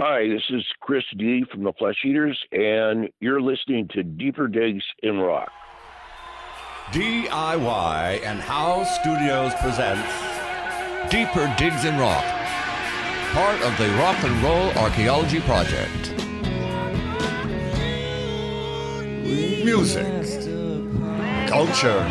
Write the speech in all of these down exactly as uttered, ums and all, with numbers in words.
Hi, this is Chris D. from the Flesh Eaters, and you're listening to Deeper Digs in Rock. D I Y and Howe Studios presents Deeper Digs in Rock, part of the Rock and Roll Archaeology Project. Music, culture,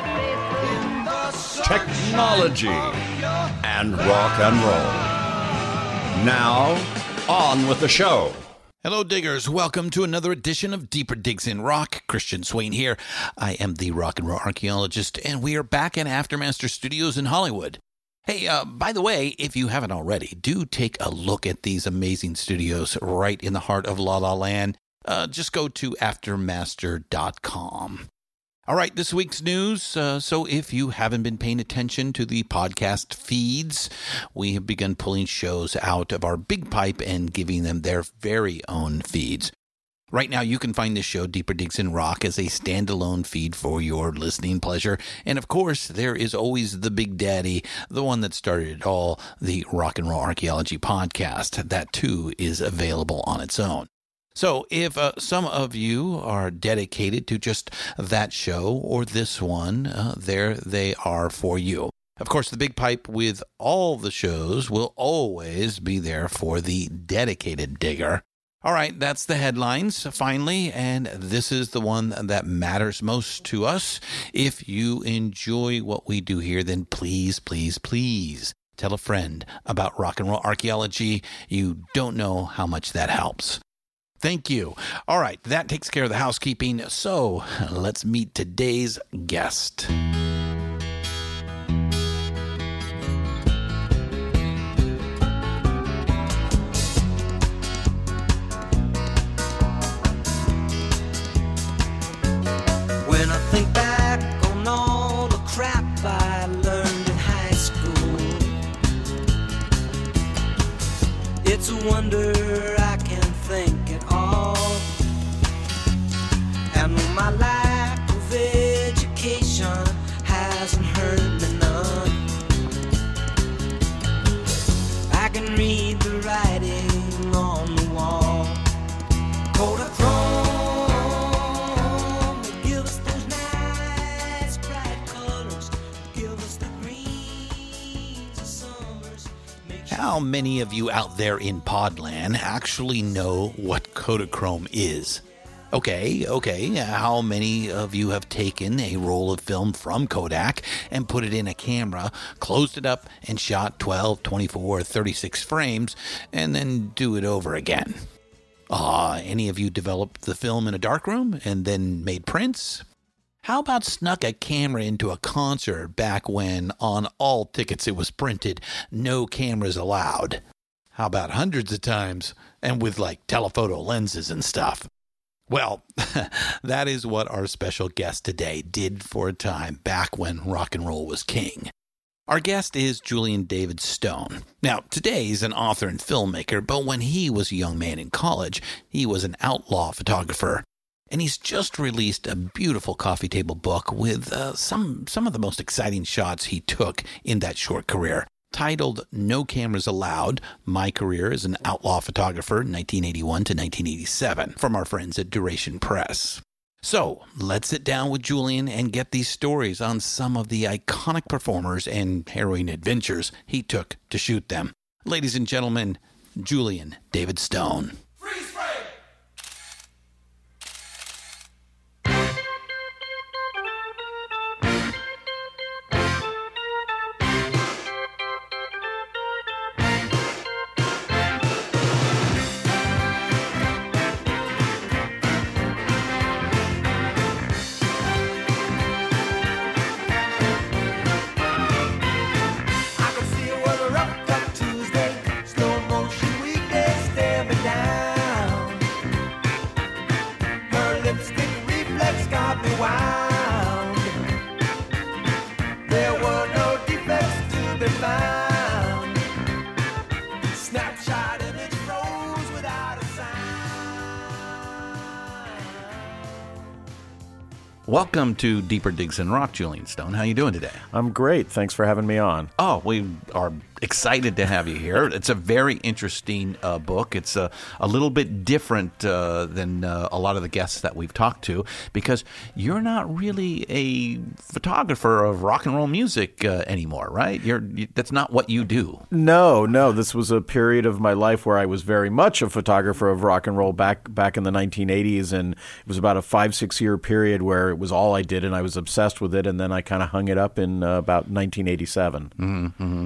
technology, and rock and roll. Now, on with the show. Hello, diggers. Welcome to another edition of Deeper Digs in Rock. Christian Swain here. I am the rock and roll archaeologist, and we are back in Aftermaster Studios in Hollywood. Hey, uh, by the way, if you haven't already, do take a look at these amazing studios right in the heart of La La Land. Uh, just go to aftermaster dot com. All right, this week's news. Uh, so if you haven't been paying attention to the podcast feeds, we have begun pulling shows out of our big pipe and giving them their very own feeds. Right now, you can find this show, Deeper Digs in Rock, as a standalone feed for your listening pleasure. And of course, there is always the big daddy, the one that started it all, the Rock and Roll Archaeology Podcast. That, too, is available on its own. So if uh, some of you are dedicated to just that show or this one, uh, there they are for you. Of course, the big pipe with all the shows will always be there for the dedicated digger. All right, that's the headlines, finally, and this is the one that matters most to us. If you enjoy what we do here, then please, please, please tell a friend about Rock and Roll Archaeology. You don't know how much that helps. Thank you. All right, that takes care of the housekeeping, so let's meet today's guest. When I think back on all the crap I learned in high school, it's a wonder I can think at all. And my lack of education hasn't hurt me none. I can read the writing on the wall. Kodachrome, give us those nice bright colors, give us the greens of summers. How many of you out there in Podland actually know what Kodachrome is? Okay, okay, how many of you have taken a roll of film from Kodak and put it in a camera, closed it up, and shot twelve, twenty-four, thirty-six frames, and then do it over again? Ah, uh, any of you developed the film in a darkroom and then made prints? How about snuck a camera into a concert back when on all tickets it was printed, no cameras allowed? How about hundreds of times and with like telephoto lenses and stuff? Well, that is what our special guest today did for a time back when rock and roll was king. Our guest is Julian David Stone. Now, today he's an author and filmmaker, but when he was a young man in college, he was an outlaw photographer. And he's just released a beautiful coffee table book with uh, some some of the most exciting shots he took in that short career, titled No Cameras Allowed, My Career as an Outlaw Photographer, nineteen eighty-one to nineteen eighty-seven, from our friends at Duration Press. So, let's sit down with Julian and get these stories on some of the iconic performers and harrowing adventures he took to shoot them. Ladies and gentlemen, Julian David Stone. Freeze frame! Welcome to Deeper Digs in Rock, Julian Stone. How you doing today? I'm great. Thanks for having me on. Oh, we are excited to have you here. It's a very interesting uh, book. It's a, a little bit different uh, than uh, a lot of the guests that we've talked to because you're not really a photographer of rock and roll music uh, anymore, right? You're you, that's not what you do. No, no. This was a period of my life where I was very much a photographer of rock and roll back back in the nineteen eighties, and it was about a five six year period where it was all I did, and I was obsessed with it, and then I kind of hung it up in uh, about nineteen eighty-seven. Mm-hmm.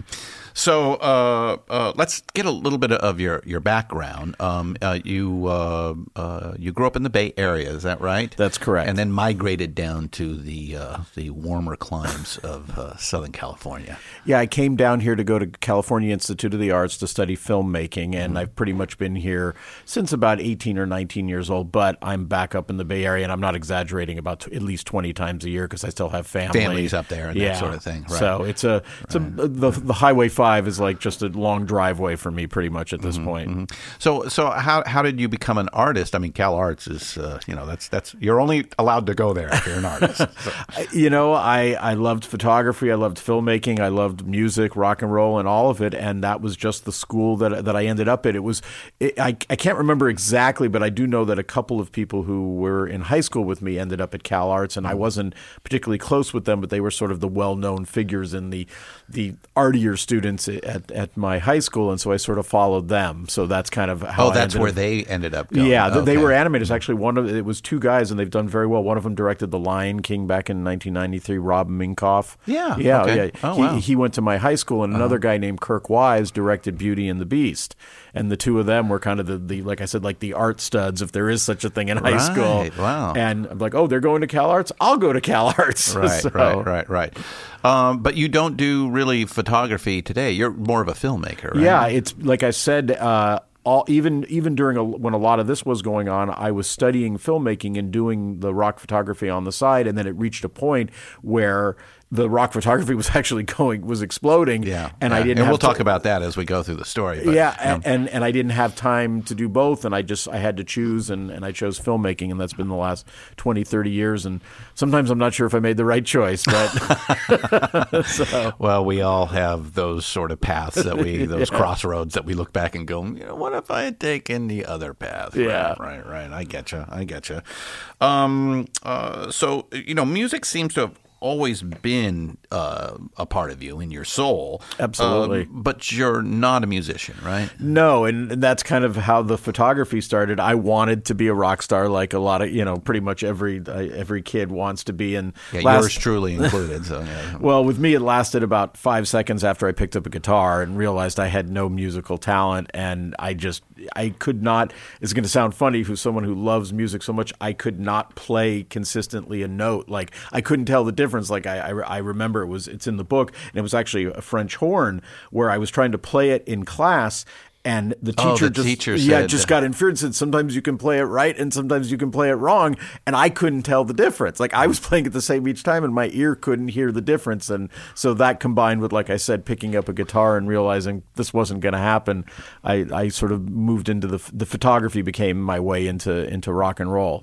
So uh, uh, let's get a little bit of your your background. Um, uh, you uh, uh, you grew up in the Bay Area, is that right? That's correct. And then migrated down to the uh, the warmer climes of uh, Southern California. Yeah, I came down here to go to California Institute of the Arts to study filmmaking, and mm-hmm. I've pretty much been here since about eighteen or nineteen years old, but I'm back up in the Bay Area, and I'm not exaggerating, about t- at least twenty times a year because I still have family. Families up there and yeah. that sort of thing. Right. So it's a, it's right. a the, the Highway five is like just a long driveway for me pretty much at this mm-hmm, point. Mm-hmm. So so how how did you become an artist? I mean, Cal Arts is, uh, you know, that's, that's you're only allowed to go there if you're an artist. So. You know, I, I loved photography, I loved filmmaking, I loved music, rock and roll, and all of it, and that was just the school that that I ended up at. It was, it, I, I can't remember exactly, but I do know that a couple of people who were in high school with me ended up at Cal Arts, and I wasn't particularly close with them, but they were sort of the well-known figures in the the artier students at, at my high school, and so I sort of followed them. So that's kind of how. Oh, I that's ended where up. they ended up going. Yeah, okay. They were animators. Actually, one of it was two guys, and they've done very well. One of them directed The Lion King back in nineteen ninety-three. Rob Minkoff. Yeah, yeah, okay. yeah. Oh, he, wow. he went to my high school, and another uh-huh. guy named Kirk Wise directed Beauty and the Beast. And the two of them were kind of the, the like I said, like the art studs, if there is such a thing in high right. school. Wow. And I'm like, oh, they're going to Cal Arts? I'll go to Cal Arts. Right, so. right, right, right. Um, but you don't do really photography today. You're more of a filmmaker, right? Yeah, it's like I said, uh, all, even even during a, when a lot of this was going on, I was studying filmmaking and doing the rock photography on the side, and then it reached a point where the rock photography was actually going was exploding. Yeah, and yeah. I didn't. And have we'll to, talk about that as we go through the story. But, yeah, you know. and and I didn't have time to do both, and I just I had to choose, and, and I chose filmmaking, and that's been the last twenty, thirty years. And sometimes I'm not sure if I made the right choice, but so. Well, we all have those sort of paths that we those yeah. crossroads that we look back and go, you know, what if I had taken the other path? Yeah, right, right. right. I get you. I get you. Um, uh, so you know, music seems to have always been uh, a part of you in your soul. Absolutely. Uh, but you're not a musician, right? No, and that's kind of how the photography started. I wanted to be a rock star, like a lot of, you know, pretty much every uh, every kid wants to be. And yeah, last, yours truly included. So, yeah. Well, with me, it lasted about five seconds after I picked up a guitar and realized I had no musical talent, and I just I could not. It's going to sound funny for someone who loves music so much. I could not play consistently a note. Like I couldn't tell the difference. Like I, I, I remember it was it's in the book, and it was actually a French horn where I was trying to play it in class. And the teacher oh, the just teacher yeah said, just got infuriated and said sometimes you can play it right and sometimes you can play it wrong, and I couldn't tell the difference. Like I was playing it the same each time, and my ear couldn't hear the difference. And so that combined with, like I said, picking up a guitar and realizing this wasn't going to happen, I, I sort of moved into the the photography became my way into into rock and roll.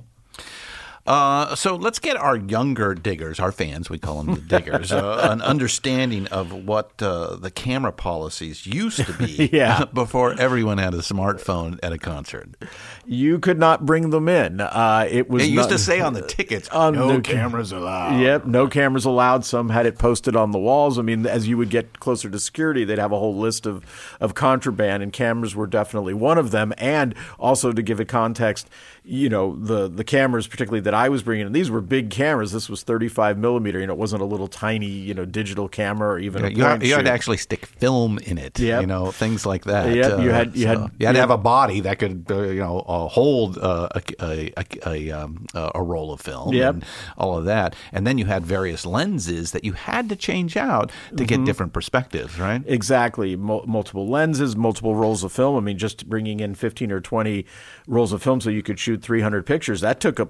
Uh, so let's get our younger diggers, our fans, we call them the diggers, uh, an understanding of what uh, the camera policies used to be yeah. before everyone had a smartphone at a concert. You could not bring them in. Uh, it was it used not, to say on the tickets, on no the, cameras allowed. Yep, no cameras allowed. Some had it posted on the walls. I mean, as you would get closer to security, they'd have a whole list of, of contraband, and cameras were definitely one of them. And also to give it context, you know, the, the cameras, particularly that I was bringing in, these were big cameras. This was thirty-five millimeter. You know, it wasn't a little tiny, you know, digital camera or even yeah, a you, had, you had shoot. to actually stick film in it. Yep. You know, things like that. Yep, uh, you had you so had you had yeah. to have a body that could, uh, you know, uh, hold uh, a a a, a, um, a roll of film. Yep. And all of that, and then you had various lenses that you had to change out to mm-hmm. get different perspectives, right? Exactly, Mul- multiple lenses, multiple rolls of film. I mean, just bringing in fifteen or twenty rolls of film so you could shoot three hundred pictures, that took up a, a lot of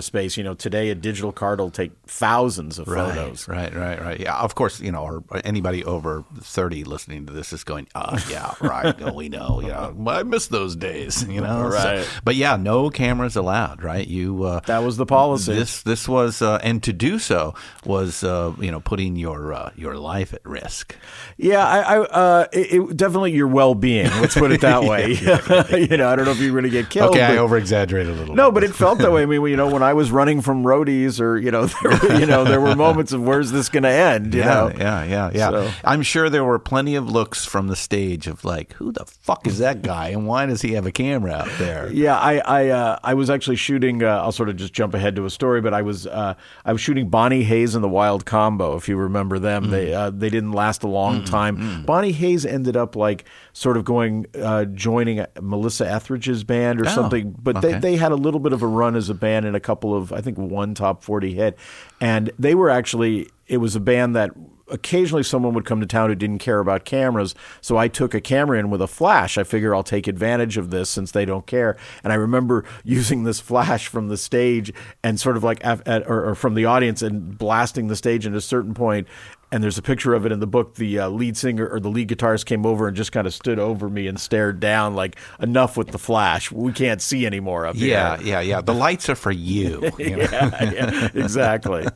space. You know, today a digital card will take thousands of Right, photos. right, right, right. Yeah, of course, you know, or anybody over thirty listening to this is going, oh, yeah, right, no, we know, you know, I miss those days, you know. Right. So, but yeah, no cameras allowed, right? You uh, That was the policy. This this was, uh, and to do so was, uh, you know, putting your uh, your life at risk. Yeah, I, I uh, it, it, definitely your well-being. Let's put it that way. You know, I don't know if you're going to get killed. Okay, I but- over exaggerated a little. No, bit. but it felt that way. I mean, you know, when I was running from roadies, or you know, there were, you know, there were moments of where's this going to end? You yeah, know, yeah, yeah, yeah. So- I'm sure there were plenty of looks from the stage of like, who the fuck is that guy, and why does he have a camera out there? Yeah, I I, uh, I was actually shooting. Uh, I'll sort of just jump ahead to a story, but I was uh, I was shooting Bonnie Hayes and the Wild Combo. If you remember them, mm. they uh, they didn't last a long mm, time. Mm. Bonnie Hayes ended up like sort of going uh, joining Melissa Etheridge's band or Oh, something, but okay. they they had a little bit of a run as a band in a couple of, I think, one top forty hit, and they were actually it was a band that. Occasionally someone would come to town who didn't care about cameras, so I took a camera in with a flash. I figure I'll take advantage of this since they don't care. And I remember using this flash from the stage and sort of like at, at, or, or from the audience and blasting the stage at a certain point. And there's a picture of it in the book. The uh, lead singer or the lead guitarist came over and just kind of stood over me and stared down like, enough with the flash. We can't see anymore up here. Yeah, yeah, yeah. The lights are for you. you know? yeah, yeah, exactly.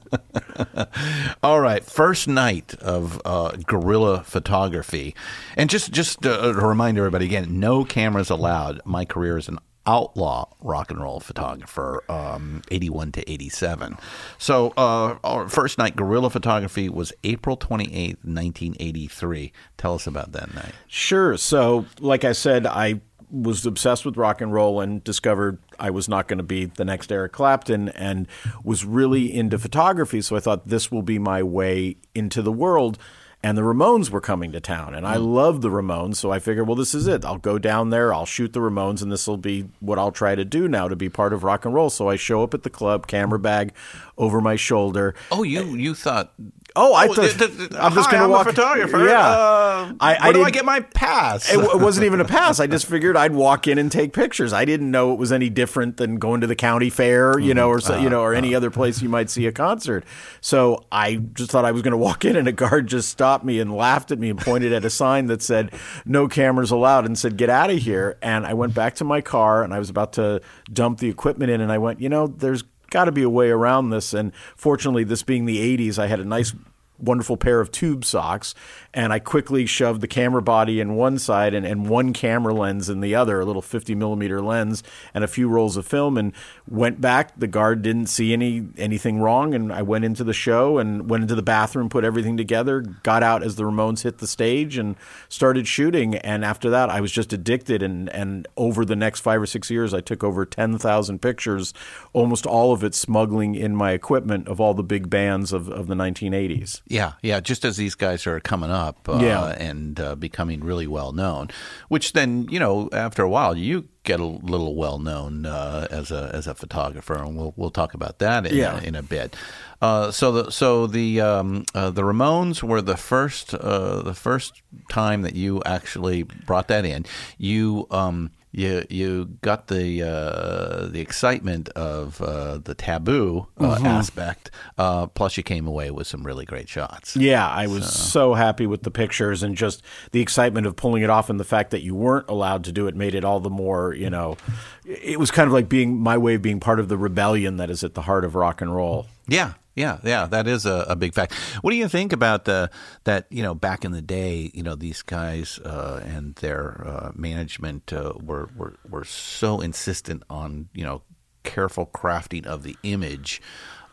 All right, first night of uh, guerrilla photography, and just just uh, to remind everybody again, no cameras allowed. My career as an outlaw rock and roll photographer, um, eighty-one to eighty-seven. So uh, our first night guerrilla photography was April twenty-eighth, nineteen eighty-three. Tell us about that night. Sure. So, like I said, I was obsessed with rock and roll and discovered I was not going to be the next Eric Clapton and was really into photography. So I thought this will be my way into the world. And the Ramones were coming to town, and I loved the Ramones, so I figured, well, this is it. I'll go down there, I'll shoot the Ramones, and this will be what I'll try to do now to be part of rock and roll. So I show up at the club, camera bag over my shoulder. Oh, you you thought... Oh, I Oh, thought th- th- th- I'm just hi, going to I'm walk. a photographer. Yeah, Uh, I, I where do I didn't- get my pass? It, w- it wasn't even a pass. I just figured I'd walk in and take pictures. I didn't know it was any different than going to the county fair, you know, or so, you know, or any other place you might see a concert. So I just thought I was going to walk in, and a guard just stopped me and laughed at me and pointed at a sign that said "No cameras allowed" and said, "Get out of here." And I went back to my car, and I was about to dump the equipment in, and I went, you know, there's got to be a way around this. And fortunately, this being the eighties, I had a nice wonderful pair of tube socks, and I quickly shoved the camera body in one side and, and one camera lens in the other, a little fifty millimeter lens and a few rolls of film, and went back. The guard didn't see any anything wrong, and I went into the show and went into the bathroom, put everything together, got out as the Ramones hit the stage and started shooting. And after that, I was just addicted, and, and over the next five or six years, I took over ten thousand pictures, almost all of it smuggling in my equipment of all the big bands of, of the nineteen eighties. Yeah, yeah. Just as these guys are coming up uh, Yeah. and uh, becoming really well known, which then, you know, after a while, you get a little well known uh, as a as a photographer, and we'll we'll talk about that in, Yeah. in a bit. Uh, so the so the um, uh, the Ramones were the first uh, the first time that you actually brought that in. You um, you you got the uh, the excitement of uh, the taboo uh, Mm-hmm. aspect. Uh, plus, you came away with some really great shots. Yeah, I was so. happy with the pictures, and just the excitement of pulling it off, and the fact that you weren't allowed to do it made it all the more, you know, it was kind of like being my way of being part of the rebellion that is at the heart of rock and roll. Yeah, yeah, yeah. That is a, a big fact. What do you think about the that? You know, back in the day, you know, these guys uh, and their uh, management uh, were, were were so insistent on, you know, careful crafting of the image.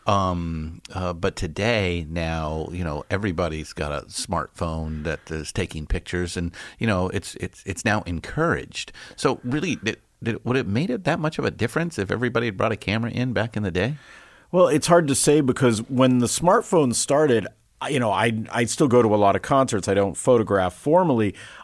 Um, uh, but today, now, you know, everybody's got a smartphone that is taking pictures, and you know, it's it's it's now encouraged. So, really, did, did, would it made it that much of a difference if everybody had brought a camera in back in the day? Well, it's hard to say, because when the smartphone started, I- you know, I I still go to a lot of concerts. I don't photograph formally.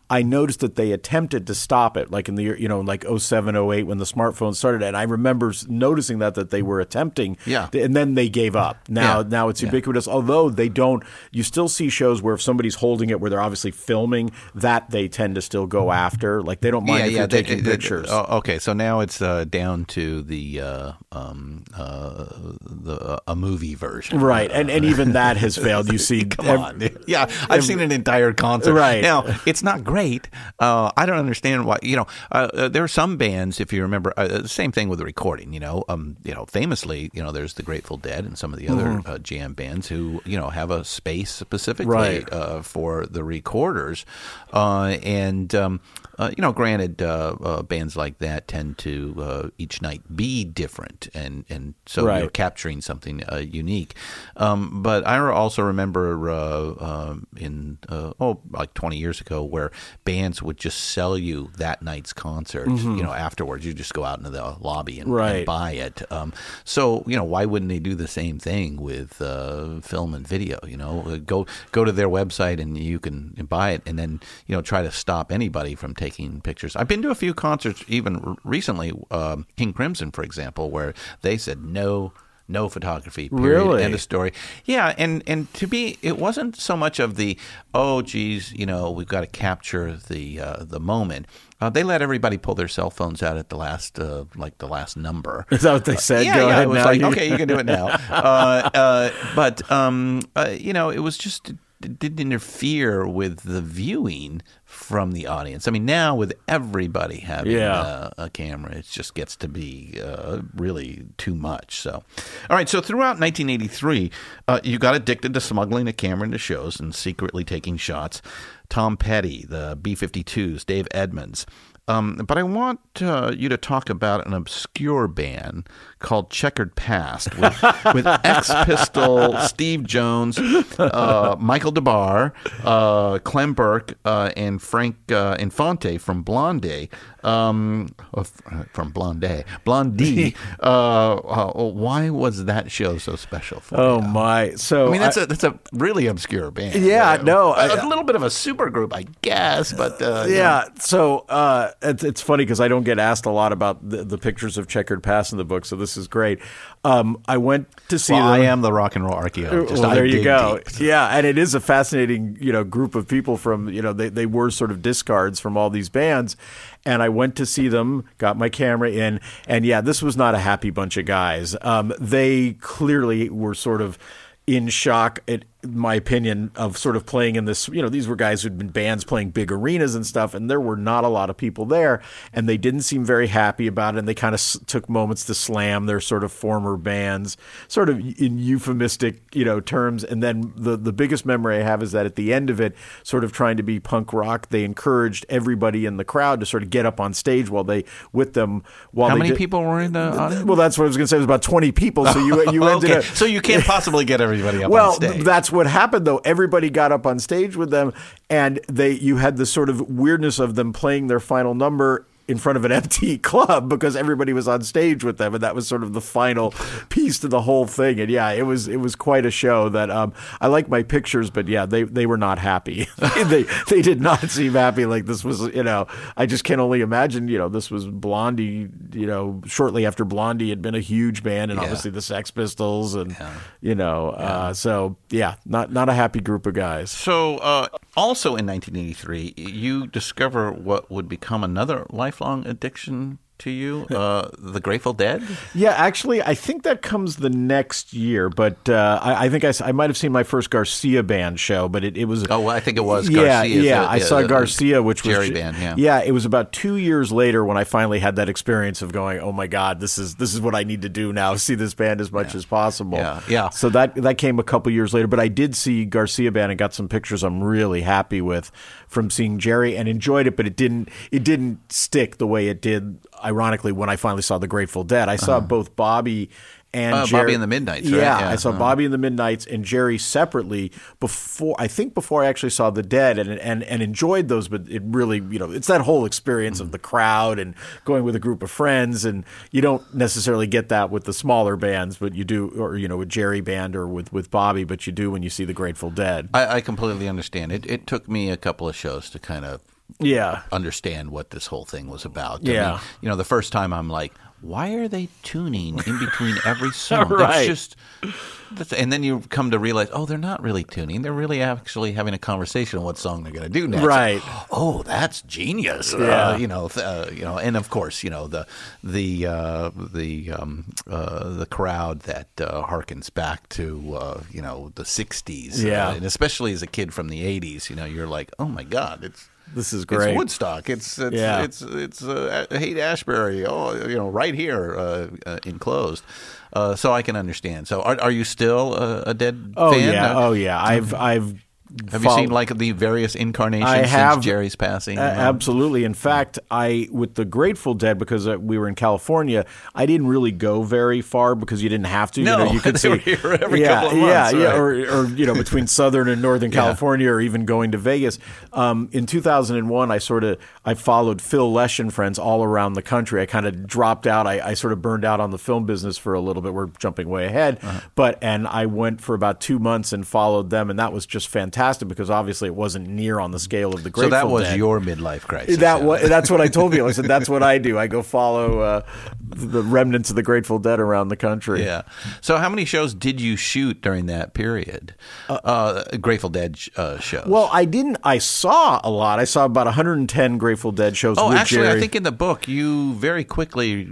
I noticed that they attempted to stop it, like in the year, you know, like oh seven, oh eight when the smartphone started. And I remember s- noticing that that they were attempting, Yeah. and then they gave up. Now, Yeah. now it's Yeah. ubiquitous. Although they don't, you still see shows where if somebody's holding it, where they're obviously filming, that they tend to still go after. Like they don't mind if you're they- taking they- pictures. oh, okay, so now it's uh, down to the uh, um, uh, the uh, a movie version, Right, and and even that has failed. You see, Come ev- on, yeah, I've seen an entire concert. Right. Now, it's not great. Uh, I don't understand why. You know, uh, uh, there are some bands, if you remember, uh, the same thing with the recording. You know, um, you know, famously, you know, there's the Grateful Dead and some of the other Mm-hmm. uh, jam bands who, you know, have a space specifically Right. uh, for the recorders, uh, and um, uh, you know, granted, uh, uh, bands like that tend to uh, each night be different, and and so Right. you're capturing something uh, unique. Um, but I also remember uh, um, in uh, oh like twenty years ago where bands would just sell you that night's concert. You know, afterwards you just go out into the lobby and, Right. and buy it. Um, so you know, why wouldn't they do the same thing with uh, film and video? You know, go go to their website and you can buy it, and then you know try to stop anybody from taking pictures. I've been to a few concerts even r- recently, um, King Crimson, for example, where they said no. No photography. Period. Really? End of story. Yeah, and and to me, it wasn't so much of the oh, geez, you know, we've got to capture the uh, the moment. Uh, they let everybody pull their cell phones out at the last, uh, like the last number. Is that what they said? Yeah, Go yeah. ahead It was now. like, You- okay, you can do it now. uh, uh, but um, uh, you know, it was just it didn't interfere with the viewing from the audience. I mean, now with everybody having Yeah. uh, a camera, it just gets to be uh, really too much. So, all right. So throughout nineteen eighty-three, uh, you got addicted to smuggling a camera into shows and secretly taking shots. Tom Petty, the B fifty-twos, Dave Edmunds. Um, but I want uh, you to talk about an obscure band called Checkered Past with, with X-Pistol, Steve Jones, uh, Michael DeBar, uh, Clem Burke, uh, and Frank uh, Infante from Blondie. Um, uh, from Blondie. Blondie. uh, uh, why was that show so special for Oh you? my! So I mean, that's I- a that's a really obscure band. Yeah, Uh, no, a, I- a little bit of a super group, I guess, but uh, you know. Yeah, so uh, it's, it's funny because I don't get asked a lot about the, the pictures of Checkered Past in the book, so this is great. Um, I went to see Well, them. I am the rock and roll archaeologist. Well, I there you dig go. deep. Yeah, and it is a fascinating, you know, group of people from, you know, they, they were sort of discards from all these bands. And I went to see them, got my camera in, and yeah, this was not a happy bunch of guys. Um, they clearly were sort of in shock, in my opinion, of sort of playing in this, you know, these were guys who'd been bands playing big arenas and stuff, and there were not a lot of people there, and they didn't seem very happy about it, and they kind of s- took moments to slam their sort of former bands, sort of in euphemistic, you know, terms. And then the, the biggest memory I have is that at the end of it, sort of trying to be punk rock, they encouraged everybody in the crowd to sort of get up on stage while they, with them, while How they many did- people were in the audience? Well, that's what I was going to say. It was about twenty people, so you, you ended okay, up... so you can't possibly get everybody up Well, on stage. th- that's what happened, though. Everybody got up on stage with them, and they you had the sort of weirdness of them playing their final number in front of an empty club because everybody was on stage with them, and that was sort of the final piece to the whole thing. And yeah, it was it was quite a show. That um, I like my pictures, but yeah, they they were not happy. they they did not seem happy. Like this was, you know, I just can only imagine. You know, this was Blondie. You know, shortly after Blondie had been a huge band, and Yeah. obviously the Sex Pistols, and you know, uh, so yeah, not not a happy group of guys. So, uh, also in nineteen eighty-three, you discover what would become another lifelong addiction to you, uh, the Grateful Dead? Yeah, actually, I think that comes the next year, but uh, I, I think I, s- I might have seen my first Garcia band show, but it, it was... Oh, well, I think it was Yeah, Garcia's, yeah, uh, I saw uh, Garcia, which was... Jerry band, yeah. Yeah, it was about two years later when I finally had that experience of going, oh my God, this is this is what I need to do now, see this band as much as possible. Yeah, yeah. So that, that came a couple years later, but I did see Garcia band and got some pictures I'm really happy with from seeing Jerry and enjoyed it, but it didn't it didn't stick the way it did, ironically, when I finally saw the Grateful Dead. I saw both Bobby and Uh, Jerry. Bobby and the Midnights, right? Yeah, Yeah, I saw uh-huh. Bobby and the Midnights and Jerry separately before, I think before I actually saw the Dead, and and and enjoyed those, but it really, you know, it's that whole experience of the crowd and going with a group of friends, and you don't necessarily get that with the smaller bands, but you do, or you know, with Jerry band or with with Bobby, but you do when you see the Grateful Dead. I, I completely understand. It, it took me a couple of shows to kind of Yeah. understand what this whole thing was about. Yeah. I mean, you know, the first time I'm like, why are they tuning in between every song? Right. That's just, that's, and then you come to realize, oh, they're not really tuning. They're really actually having a conversation on what song they're going to do next. Right. Oh, that's genius. Yeah. Uh, you know, th- uh, you know, and of course, you know, the the uh, the um, uh, the crowd that uh, harkens back to uh, you know the sixties. Yeah. Uh, and especially as a kid from the eighties, you know, you're like, oh my God, it's. This is great. It's Woodstock. It's it's Yeah. it's it's uh, Haight Ashbury. Oh, you know, right here, uh, uh, enclosed. Uh, so I can understand. So, are are you still a, a Dead Oh fan? yeah. Uh, Oh yeah. I've I've. have you fol- seen like the various incarnations I have since Jerry's passing? A- absolutely. In fact, I with the Grateful Dead, because uh, we were in California, I didn't really go very far because you didn't have to. No, you know, you could they see were here every yeah, couple of yeah, months, yeah, right. or, or you know, between Southern and Northern Yeah. California, or even going to Vegas. Um, in two thousand one, I sort of I followed Phil Lesh and friends all around the country. I kind of dropped out. I, I sort of burned out on the film business for a little bit. We're jumping way ahead, Uh-huh. but and I went for about two months and followed them, and that was just fantastic because obviously it wasn't near on the scale of the So Grateful that was Dead. your midlife crisis. That yeah. wa- that's what I told people. I said that's what I do. I go follow uh, the remnants of the Grateful Dead around the country. Yeah. So how many shows did you shoot during that period? Uh, Grateful Dead uh, shows. Well, I didn't. I saw a lot. I saw about one hundred ten Grateful Dead shows. oh, with actually, Jerry. I think in the book you very quickly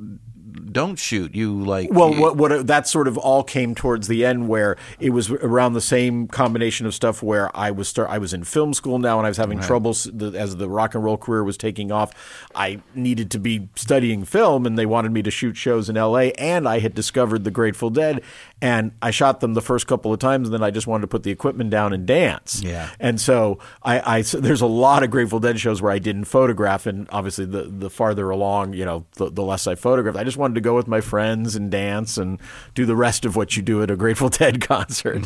don't shoot. You like Well, you- what, what that sort of all came towards the end, where it was around the same combination of stuff. Where I was start, I was in film school now, and I was having troubles the, as the rock and roll career was taking off. I needed to be studying film, and they wanted me to shoot shows in L A. And I had discovered the Grateful Dead, and I shot them the first couple of times, and then I just wanted to put the equipment down and dance. Yeah. And so I, I so there's a lot of Grateful Dead shows where I didn't photograph, and obviously the the farther along, you know, the, the less I photographed. I just wanted to go with my friends and dance and do the rest of what you do at a Grateful Dead concert.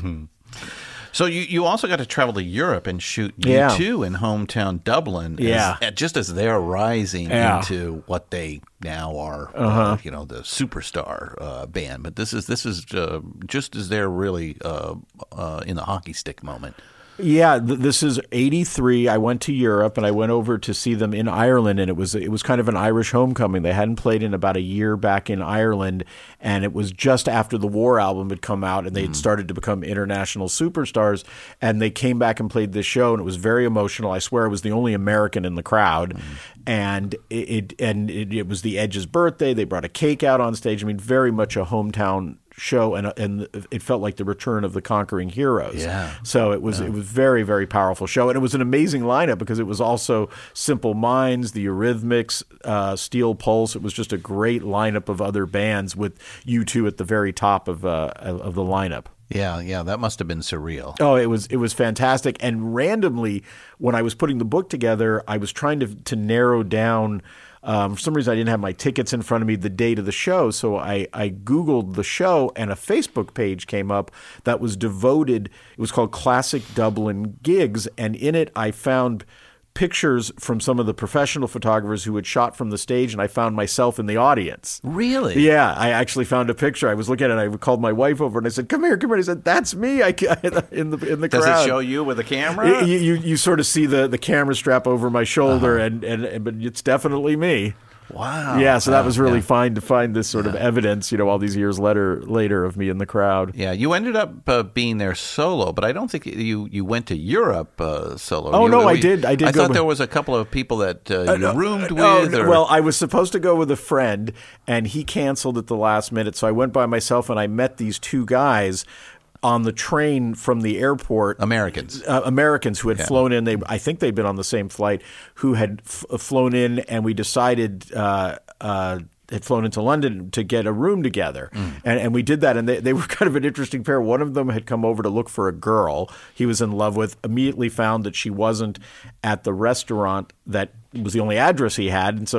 So you, you also got to travel to Europe and shoot U Yeah. two in hometown Dublin. as- Yeah. uh, just as they're rising Yeah. into what they now are, uh, you know, the superstar uh, band. But this is this is uh, just as they're really uh, uh, in the hockey stick moment. Yeah, th- this is eighty-three. I went to Europe and I went over to see them in Ireland, and it was it was kind of an Irish homecoming. They hadn't played in about a year back in Ireland, and it was just after the War album had come out, and they had started to become international superstars. And they came back and played this show, and it was very emotional. I swear, I was the only American in the crowd, and it, it and it, it was the Edge's birthday. They brought a cake out on stage. I mean, very much a hometown show, and and it felt like the return of the conquering heroes. Yeah. So it was it was very very powerful show, and it was an amazing lineup because it was also Simple Minds, the Eurythmics, uh, Steel Pulse. It was just a great lineup of other bands with U two at the very top of uh, of the lineup. Yeah, yeah, that must have been surreal. Oh, it was it was fantastic. And randomly, when I was putting the book together, I was trying to to narrow down. Um, for some reason, I didn't have my tickets in front of me the date of the show, so I, I Googled the show, and a Facebook page came up that was devoted. It was called Classic Dublin Gigs, and in it I found pictures from some of the professional photographers who had shot from the stage, and I found myself in the audience. Really? Yeah, I actually found a picture. I was looking at it. I called my wife over, and I said, "Come here, come here." I said, "That's me." I in the in the Does crowd. it show you with a camera? You, you you sort of see the, the camera strap over my shoulder, Uh-huh. and, and, and but it's definitely me. Wow. Yeah, so that was really Oh, yeah. fine to find this sort of evidence, you know, all these years later later of me in the crowd. Yeah, you ended up uh, being there solo, but I don't think you you went to Europe uh, solo. Oh, You- no, I we- did- I did I go thought with- there was a couple of people that uh, you Uh, roomed oh, with. no, or- Well, I was supposed to go with a friend, and he canceled at the last minute, so I went by myself, and I met these two guys on the train from the airport. Americans. Uh, Americans who had Yeah. flown in. They, I think they'd been on the same flight. Who had f- flown in, and we decided uh, uh, had flown into London to get a room together, Mm. and, and we did that. And they, they were kind of an interesting pair. One of them had come over to look for a girl he was in love with. Immediately found that she wasn't at the restaurant that was the only address he had, and so he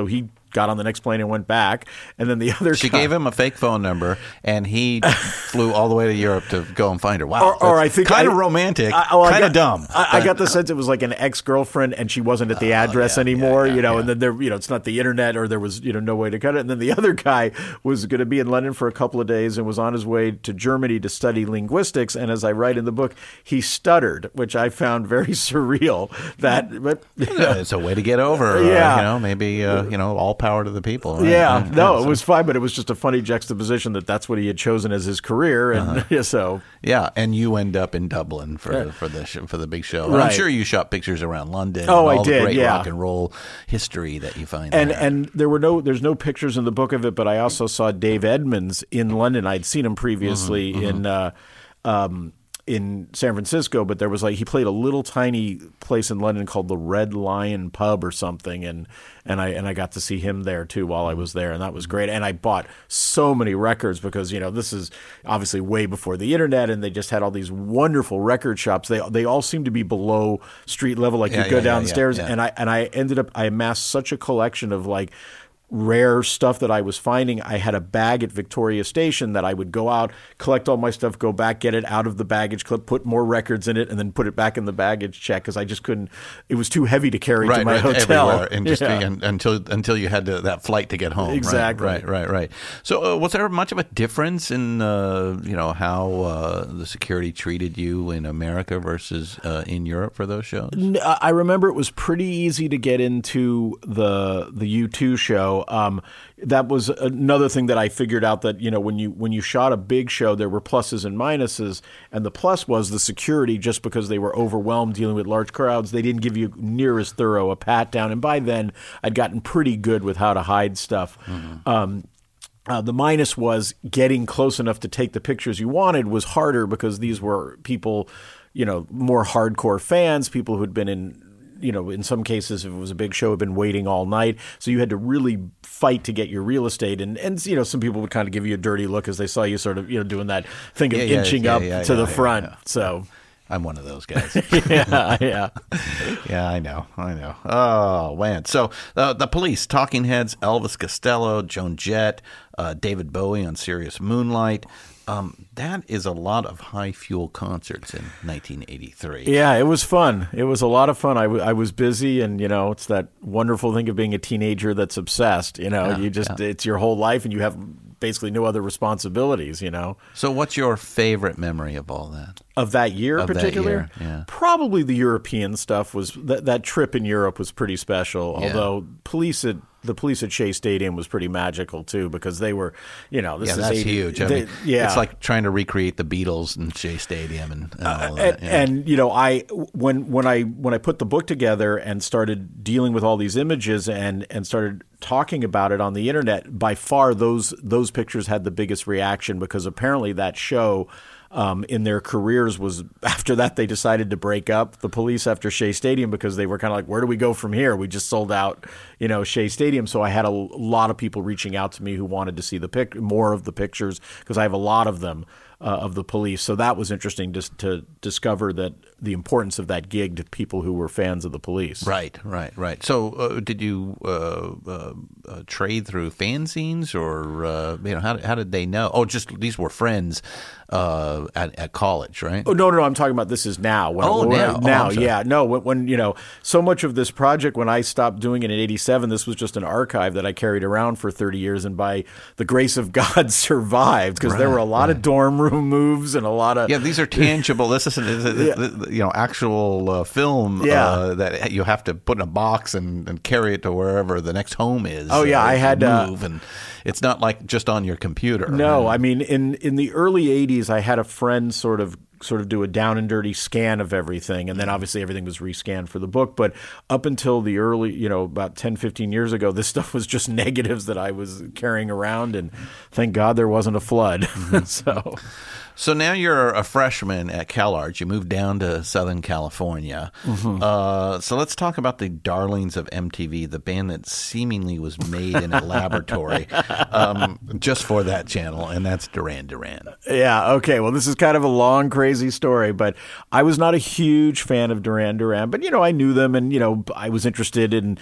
got on the next plane and went back. And then the other She guy, gave him a fake phone number, and he flew all the way to Europe to go and find her. Wow, Or, or I think kind of I- romantic, I- well, I kind of got- dumb. I, I got the sense it was like an ex-girlfriend, and she wasn't at the address Oh, yeah, anymore. yeah, you know, yeah. and then there, you know, it's not the internet, or there was, you know, no way to cut it. And then the other guy was going to be in London for a couple of days and was on his way to Germany to study linguistics. And as I write in the book, he stuttered, which I found very surreal. That, but Yeah, it's a way to get over. uh, Yeah. you know, maybe uh, you know, all power to the people. Right? yeah, no, so- it was fine, but it was just a funny juxtaposition that that's what he had chosen as his career, and Uh-huh. so. Yeah, and you end up in Dublin for the, for the sh- for the big show. And I'm Right. sure you shot pictures around London. Oh, and I all did, The great yeah. rock and roll history that you find. And there. and there were no there's no pictures in the book of it, but I also saw Dave Edmunds in London. I'd seen him previously Mm-hmm, in uh, um, in San Francisco, but there was like he played a little tiny place in London called the Red Lion Pub or something, and and I and I got to see him there too while I was there, and that was great. And I bought so many records because you know this is obviously way before the internet, and they just had all these wonderful record shops. They they all seem to be below street level, like Yeah, you go yeah, down yeah, the yeah, stairs, yeah. and I and I ended up I amassed such a collection of like rare stuff that I was finding. I had a bag at Victoria Station that I would go out, collect all my stuff, go back, get it out of the baggage clip, put more records in it, and then put it back in the baggage check because I just couldn't. It was too heavy to carry to right, my right, hotel. everywhere, and just Yeah. and, until until you had to, that flight to get home. Right, Exactly. Right, right, right. So, uh, was there much of a difference in uh, you know how uh, the security treated you in America versus uh, in Europe for those shows? N- I remember it was pretty easy to get into the the U two show. Um, that was another thing that I figured out that you know when you when you shot a big show, there were pluses and minuses, and the plus was the security. Just because they were overwhelmed dealing with large crowds, they didn't give you near as thorough a pat down. And by then, I'd gotten pretty good with how to hide stuff. Um, Uh, the minus was getting close enough to take the pictures you wanted was harder because these were people, you know, more hardcore fans, people who'd been in, you know, in some cases, if it was a big show, had been waiting all night. So you had to really fight to get your real estate. And, and you know, some people would kind of give you a dirty look as they saw you sort of, you know, doing that thing of Yeah, yeah, inching yeah, up yeah, to yeah, the yeah, front. yeah. So, I'm one of those guys. yeah, yeah. Yeah, I know, I know. Oh, man. So uh, the Police, Talking Heads, Elvis Costello, Joan Jett, uh, David Bowie on Serious Moonlight. Um, that is a lot of high fuel concerts in nineteen eighty-three. Yeah, it was fun. It was a lot of fun. I, w- I was busy, and you know, it's that wonderful thing of being a teenager that's obsessed. You know, Yeah, you just it's your whole life, and you have basically no other responsibilities. You know, So what's your favorite memory of all that? of that year, Of that particular, year, yeah. probably the European stuff was that that trip in Europe was pretty special. Yeah. Although police at the police at Shea Stadium was pretty magical too, because they were, you know, this Yeah, is that's eighty huge. I they- mean, yeah, it's like trying to recreate the Beatles in Shea Stadium and, and all of and, that. yeah. and you know, I when when I when I put the book together and started dealing with all these images and and started talking about it on the internet, by far those those pictures had the biggest reaction because apparently that show. Um, in their careers was after that they decided to break up the Police after Shea Stadium because they were kind of like, where do we go from here? We just sold out, you know, Shea Stadium. So I had a, a lot of people reaching out to me who wanted to see the pic, more of the pictures because I have a lot of them uh, of the Police. So that was interesting just to discover that the importance of that gig to people who were fans of the Police. Right, right, right. So, uh, did you uh, uh, uh, trade through fanzines, or uh, you know, how how did they know? Oh, just these were friends uh, at at college, right? Oh no, no, no! I'm talking about this is now. When Oh, when now. Oh, now, I'm sorry. yeah, no. When, when you know, so much of this project, when I stopped doing it in eighty-seven, this was just an archive that I carried around for thirty years, and by the grace of God, survived because there Right, were a lot of dorm room moves and a lot of Yeah, these are tangible. This isn't, this is, Yeah. you know, actual uh, film Yeah. uh, that you have to put in a box and, and carry it to wherever the next home is. Oh, yeah, uh, I if you had, uh, move, and it's not like just on your computer. No, I mean in in the early eighties, I had a friend sort of sort of do a down and dirty scan of everything, and then obviously everything was rescanned for the book. But up until the early, you know, about ten, fifteen years ago, this stuff was just negatives that I was carrying around, and thank God there wasn't a flood. so. So now you're a freshman at CalArts. You moved down to Southern California. Mm-hmm. Uh, so let's talk about the darlings of M T V, the band that seemingly was made in a laboratory um, just for that channel, and that's Duran Duran. Yeah, okay. Well, this is kind of a long, crazy story, but I was not a huge fan of Duran Duran. But, you know, I knew them and, you know, I was interested in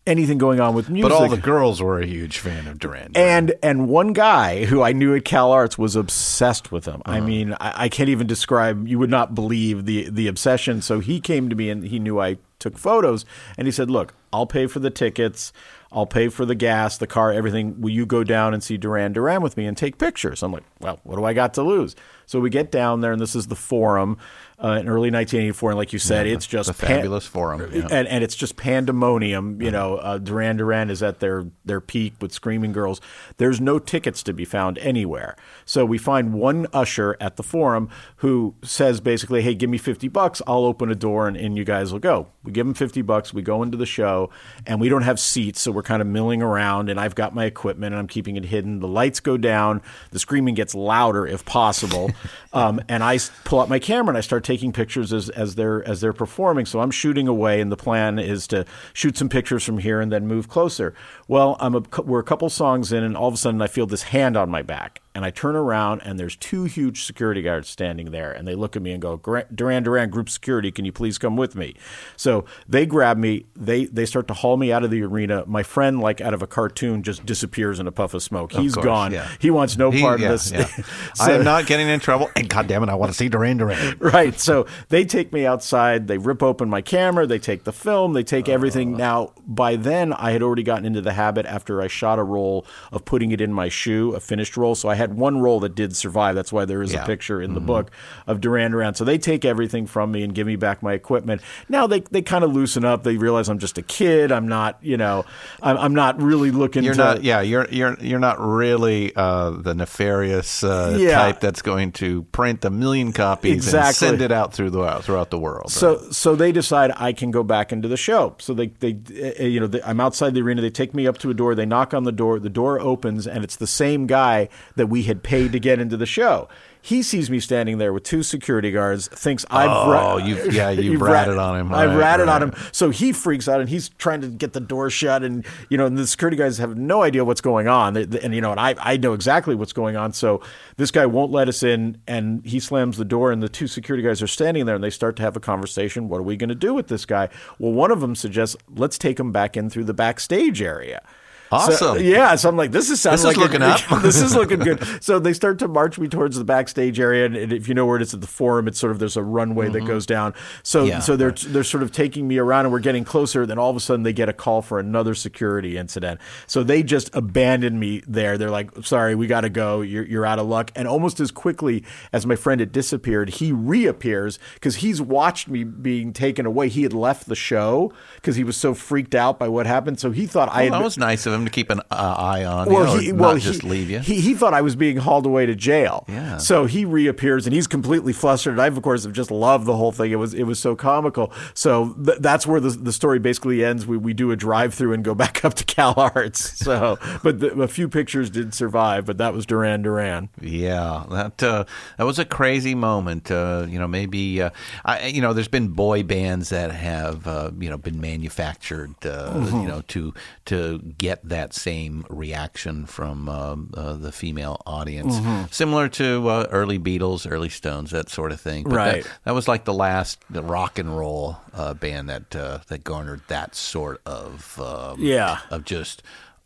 anything going on with music. But all the girls were a huge fan of Duran Duran. And and one guy who I knew at Cal Arts was obsessed with him. I mean, I, I can't even describe. You would not believe the the obsession. So he came to me and he knew I took photos, and he said, "Look, I'll pay for the tickets. I'll pay for the gas, the car, everything. Will you go down and see Duran Duran with me and take pictures?" I'm like, well, what do I got to lose? So we get down there, and this is the Forum uh, in early nineteen eighty-four. And like you said, Yeah, it's just the fabulous Forum. Yeah. and and it's just pandemonium. You know, uh, Duran Duran is at their their peak with Screaming Girls. There's no tickets to be found anywhere. So we find one usher at the Forum who says basically, "Hey, give me fifty bucks. I'll open a door, and, and you guys will go." We give him fifty bucks. We go into the show, and we don't have seats, so we're kind of milling around. And I've got my equipment, and I'm keeping it hidden. The lights go down. The screaming gets louder if possible. Um, and I s- pull out my camera and I start taking pictures as, as they're as they're performing. So I'm shooting away, and the plan is to shoot some pictures from here and then move closer. Well, I'm a, we're a couple songs in, and all of a sudden I feel this hand on my back, and I turn around, and there's two huge security guards standing there, and they look at me and go, "Gra- Duran Duran Group Security, can you please come with me?" So they grab me. They they start to haul me out of the arena. My friend, like out of a cartoon, just disappears in a puff of smoke. He's course, gone. yeah. He wants no He- part yeah, of this. yeah. I am not getting in trouble, and God damn it, I want to see Duran Duran. Right. So they take me outside. They rip open my camera. They take the film. They take everything. Uh. Now, by then, I had already gotten into the habit after I shot a roll of putting it in my shoe, a finished roll. So I had one roll that did survive. That's why there is Yeah. a picture in the book of Duran Duran. So they take everything from me and give me back my equipment. Now they they kind of loosen up. They realize I'm just a kid. I'm not, you know, I'm, I'm not really looking You're to. not, yeah, you're you're you're not really uh, the nefarious uh, Yeah. type that's going to print a million copies and Exactly. send it out through the throughout the world. So, right? so they decide I can go back into the show. So they, they, uh, you know, they, I'm outside the arena. They take me up to a door. They knock on the door. The door opens, and it's the same guy that we had paid to get into the show. He sees me standing there with two security guards, thinks I've Oh, you've- yeah, you've ratted on him. I've Right, ratted on right. him. So he freaks out, and he's trying to get the door shut, and you know, and the security guys have no idea what's going on. They- they- and you know, and I, I know exactly what's going on. So this guy won't let us in, and he slams the door, and the two security guys are standing there, and they start to have a conversation. What are we going to do with this guy? Well, one of them suggests, let's take him back in through the backstage area. So- Awesome. yeah. So I'm like, this is sounding This is like looking a, up. this is looking good. So they start to march me towards the backstage area, and if you know where it is at the Forum, it's sort of there's a runway that goes down. So Yeah, so they're they're sort of taking me around, and we're getting closer. Then all of a sudden they get a call for another security incident. So they just abandoned me there. They're like, sorry, we got to go. You're you're out of luck. And almost as quickly as my friend had disappeared, he reappears because he's watched me being taken away. He had left the show because he was so freaked out by what happened. So he thought I Well, had that been- was nice of him to keep an uh, eye on well, you, he, or well, not he, just leave you. He, he thought I was being hauled away to jail. Yeah. So he reappears, and he's completely flustered. And I, of course, have just loved the whole thing. It was it was so comical. So th- that's where the the story basically ends. We we do a drive through and go back up to Cal Arts. So, but the, a few pictures did survive. But that was Duran Duran. Yeah, that uh, that was a crazy moment. Uh, you know, maybe uh, I, you know, there's been boy bands that have uh, you know been manufactured, uh, Mm-hmm. you know, to to get that same reaction from um, uh, the female audience, Mm-hmm. similar to uh, early Beatles, early Stones, that sort of thing. But Right. That, that was like the last the rock and roll uh, band that uh, that garnered that sort of um, Yeah. of just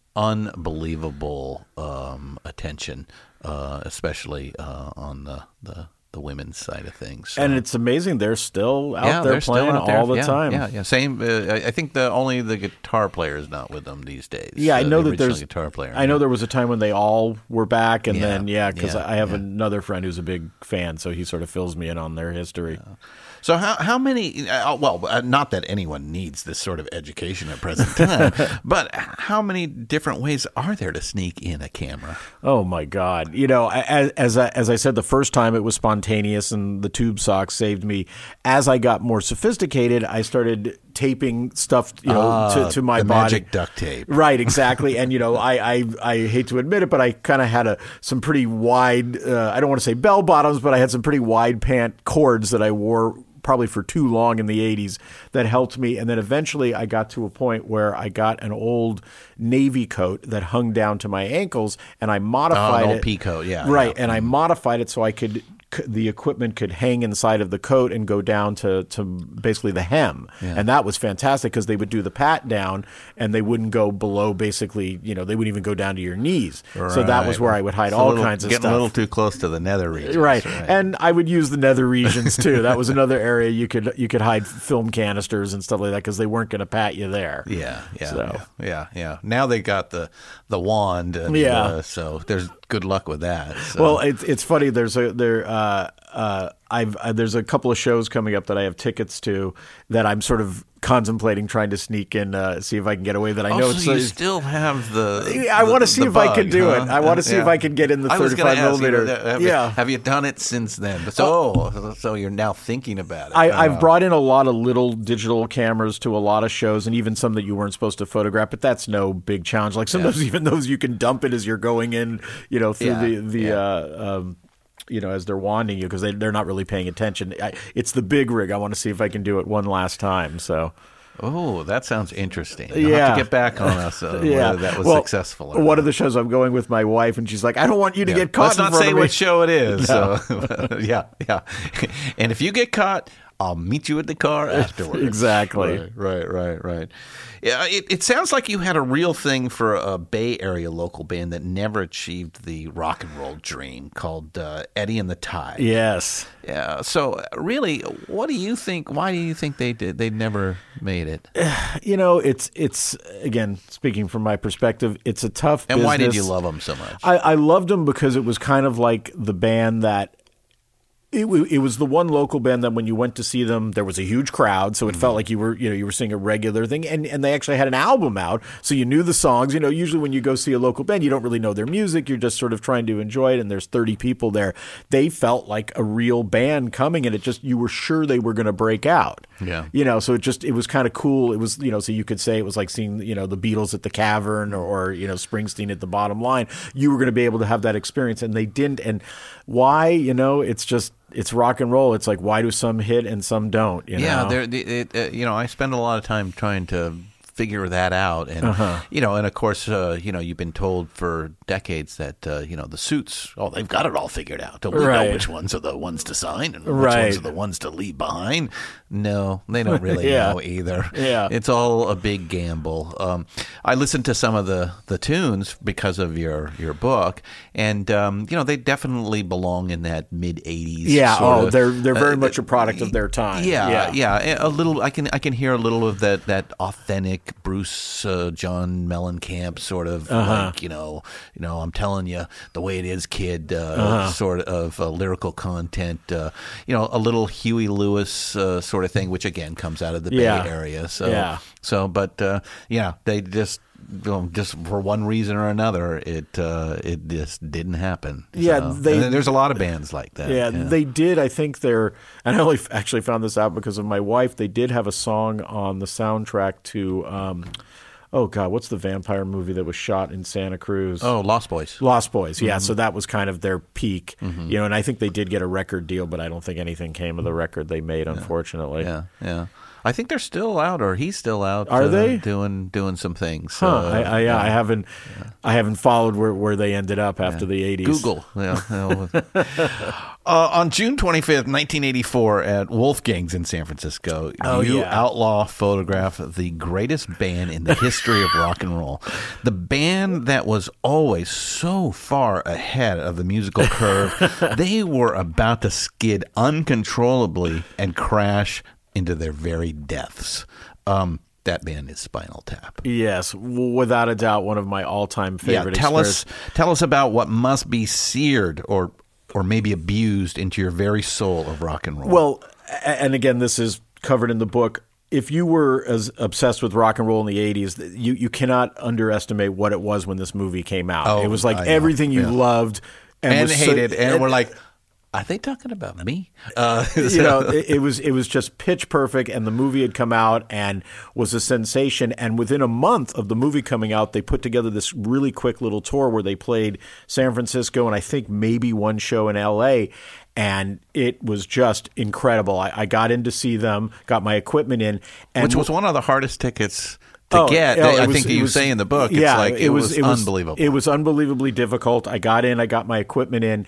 unbelievable um, attention, uh, especially uh, on the, the the women's side of things. So, And it's amazing they're still out yeah, there they're playing still out there. all the yeah, time. Yeah, yeah. Same. Uh, I I think the only the guitar player is not with them these days. Yeah, I uh, know the that there's. original guitar player. I know there was a time when they all were back, and Yeah, then yeah, because yeah, I have yeah. another friend who's a big fan, so he sort of fills me in on their history. So how how many? Uh, well, uh, not that anyone needs this sort of education at present time, but how many different ways are there to sneak in a camera? Oh my God! You know, as as I, as I said the first time, it was spontaneous, and the tube socks saved me. As I got more sophisticated, I started taping stuff, you know, Ah, to, to my the body. magic duct tape. Right, exactly. And you know, I I, I hate to admit it, but I kind of had a some pretty wide. Uh, I don't want to say bell bottoms, but I had some pretty wide pant cords that I wore probably for too long in the eighties that helped me. And then eventually I got to a point where I got an old Navy coat that hung down to my ankles, and I modified Oh, an old it. pea coat, yeah, Right. yeah. And I modified it so I could c- the equipment could hang inside of the coat and go down to, to basically the hem. Yeah. And that was fantastic because they would do the pat down and they wouldn't go below basically, you know, they wouldn't even go down to your knees. So that was where I would hide It's a all little- kinds of getting stuff. a little too close to the nether regions. Right. And I would use the nether regions too. That was another area you could you could hide film canisters and stuff like that because they weren't going to pat you there. Yeah, yeah, So- yeah, yeah, yeah. Now they got the the wand, and, Yeah. uh, so there's good luck with that. So. Well, it's it's funny. There's a there. Uh, uh, I've uh, there's a couple of shows coming up that I have tickets to that I'm sort of contemplating trying to sneak in, uh, see if I can get away. That I know oh, it's. so you uh, still have the. I the- want to see the if I bug, can do huh? it. I want to see if Yeah. I can get in the I was gonna thirty-five ask you, millimeter. have, yeah. you, have you done it since then? So, oh, so you're now thinking about it. I, Oh. I've brought in a lot of little digital cameras to a lot of shows, and even some that you weren't supposed to photograph. But that's no big challenge. Like sometimes even those you can dump it as you're going in, you know, through Yeah, the the. yeah. Uh, um, you know, as they're wanding you because they, they're not really paying attention. I, it's the big rig. I want to see if I can do it one last time. So, Oh, that sounds interesting. You'll yeah. have to get back on us uh, yeah, whether that was well, successful. Or One not. of the shows I'm going with my wife, and she's like, "I don't want you to Yeah. get caught." Let's in not front say of me. what show it is. No. So, yeah, yeah. And if you get caught, I'll meet you at the car afterwards. Exactly. Right, right, right, right. Yeah, it, it sounds like you had a real thing for a Bay Area local band that never achieved the rock and roll dream called uh, Eddie and the Tide. Yes. Yeah. So, uh, really, what do you think? Why do you think they did? They never made it. You know, it's it's again speaking from my perspective, it's a tough. And why did business. you love them so much? I, I loved them because it was kind of like the band that it, w- it was the one local band that when you went to see them, there was a huge crowd, so it Mm-hmm. felt like you were you know you were seeing a regular thing, and and they actually had an album out, so you knew the songs. You know, usually when you go see a local band, you don't really know their music, you're just sort of trying to enjoy it, and there's thirty people there. They felt like a real band coming, and it just you were sure they were going to break out. Yeah. You know, so it just it was kind of cool. It was you know, so you could say it was like seeing you know the Beatles at the Cavern or, or you know Springsteen at the Bottom Line. You were going to be able to have that experience, and they didn't. And why? You know, it's just it's rock and roll. It's like why do some hit and some don't? You yeah, know? there. the- It, uh, you know, I spend a lot of time trying to figure that out, and Uh-huh. you know, and of course, uh, you know, you've been told for decades that uh, you know the Suits. Oh, they've got it all figured out. Don't we Right. know which ones are the ones to sign and which Right. ones are the ones to leave behind? No, they don't really Yeah. know either. Yeah. It's all a big gamble. Um, I listened to some of the, the tunes because of your, your book, and um, you know they definitely belong in that mid eighties. Yeah. sort Oh, of, they're they're very uh, much a product of their time. Yeah, yeah, a little. I can I can hear a little of that that authentic Bruce uh, John Mellencamp sort of Uh-huh. like you know you know I'm telling you the way it is, kid. Uh, Uh-huh. Sort of uh, lyrical content. Uh, you know, a little Huey Lewis uh, sort of thing, which again comes out of the Yeah. Bay Area. So Yeah. so, but uh, yeah, they just. You know, just for one reason or another, it uh, it just didn't happen. Yeah, So- they- and there's a lot of bands like that. Yeah, they did. I think they're, and I only f- actually found this out because of my wife. They did have a song on the soundtrack to, um, oh God, what's the vampire movie that was shot in Santa Cruz? Oh, Lost Boys. Lost Boys. Yeah, so that was kind of their peak, you know. And I think they did get a record deal, but I don't think anything came of the record they made, unfortunately. Yeah, yeah. I think they're still out, or he's still out. Are uh, they? doing doing some things? Huh. Uh, I, I, yeah, I haven't, I haven't followed where, where they ended up after the eighties. Google. Yeah. uh, on June twenty-fifth, nineteen eighty-four, at Wolfgang's in San Francisco, Oh, you yeah. outlaw photograph the greatest band in the history of rock and roll. The band that was always so far ahead of the musical curve, they were about to skid uncontrollably and crash into their very deaths. Um, that band is Spinal Tap. Yes, w- without a doubt, one of my all-time favorite. Yeah, tell us experience- tell us about what must be seared or or maybe abused into your very soul of rock and roll. Well, a- and again, this is covered in the book. If you were as obsessed with rock and roll in the eighties, you, you cannot underestimate what it was when this movie came out. Oh, it was like I know. everything you Yeah. loved and, and was so- hated, and, we're like, are they talking about me? Uh, you know, it, it was it was just pitch perfect, and the movie had come out and was a sensation. And within a month of the movie coming out, they put together this really quick little tour where they played San Francisco and I think maybe one show in L A. And it was just incredible. I, I got in to see them, got my equipment in, and which was one of the hardest tickets to Oh, get. oh, it I was- think it you was- say in the book, it's yeah, like it, was, it was unbelievable. It was unbelievably difficult. I got in, I got my equipment in,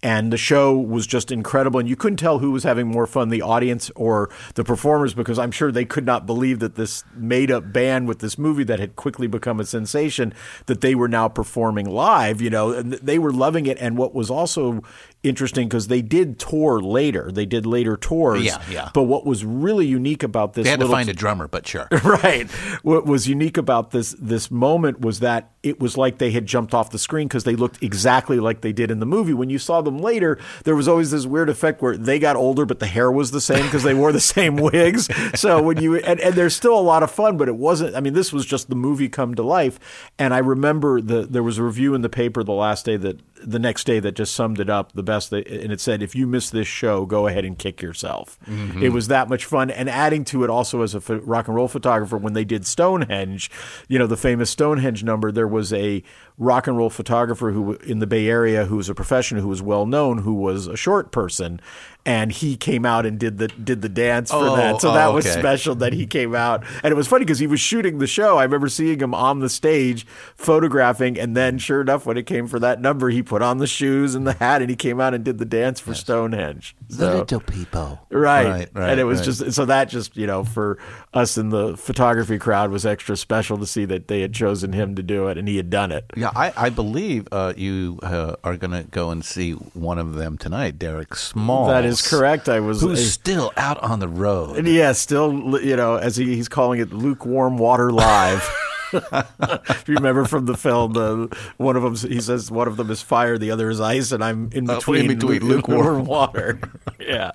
And the show was just incredible. And you couldn't tell who was having more fun, the audience or the performers, because I'm sure they could not believe that this made-up band with this movie that had quickly become a sensation, that they were now performing live, you know, and they were loving it. And what was also interesting, because they did tour later. They did later tours. Yeah, yeah. But what was really unique about this They had to little find a drummer, but sure. Right. What was unique about this this moment was that it was like they had jumped off the screen, because they looked exactly like they did in the movie. When you saw them later, there was always this weird effect where they got older, but the hair was the same because they wore the same wigs. So when you and, and there's still a lot of fun, but it wasn't. I mean, this was just the movie come to life. And I remember the there was a review in the paper the last day that the next day that just summed it up the best. They, and it said, if you miss this show, go ahead and kick yourself. Mm-hmm. It was that much fun. And adding to it also as a ph- rock and roll photographer, when they did Stonehenge, you know, the famous Stonehenge number, there was a rock and roll photographer who in the Bay Area who was a professional, who was well known, who was a short person. And he came out and did the did the dance for Oh, that. So oh, that was okay. special that he came out. And it was funny because he was shooting the show. I remember seeing him on the stage photographing. And then sure enough, when it came for that number, he put on the shoes and the hat and he came out and did the dance for Stonehenge. The So- little people. Right. Right, right, and it was right. just, so that just, you know, for us in the photography crowd was extra special to see that they had chosen him to do it and he had done it. Yeah, I, I believe uh, you uh, are going to go and see one of them tonight, Derek Smalls. That is correct. I was. Who's I- still out on the road. And yeah, still, you know, as he, he's calling it, lukewarm water live. If you remember from the film, uh, one of them, he says one of them is fire, the other is ice, and I'm in Uh, in between, between lu- lukewarm lukewarm. water. Yeah.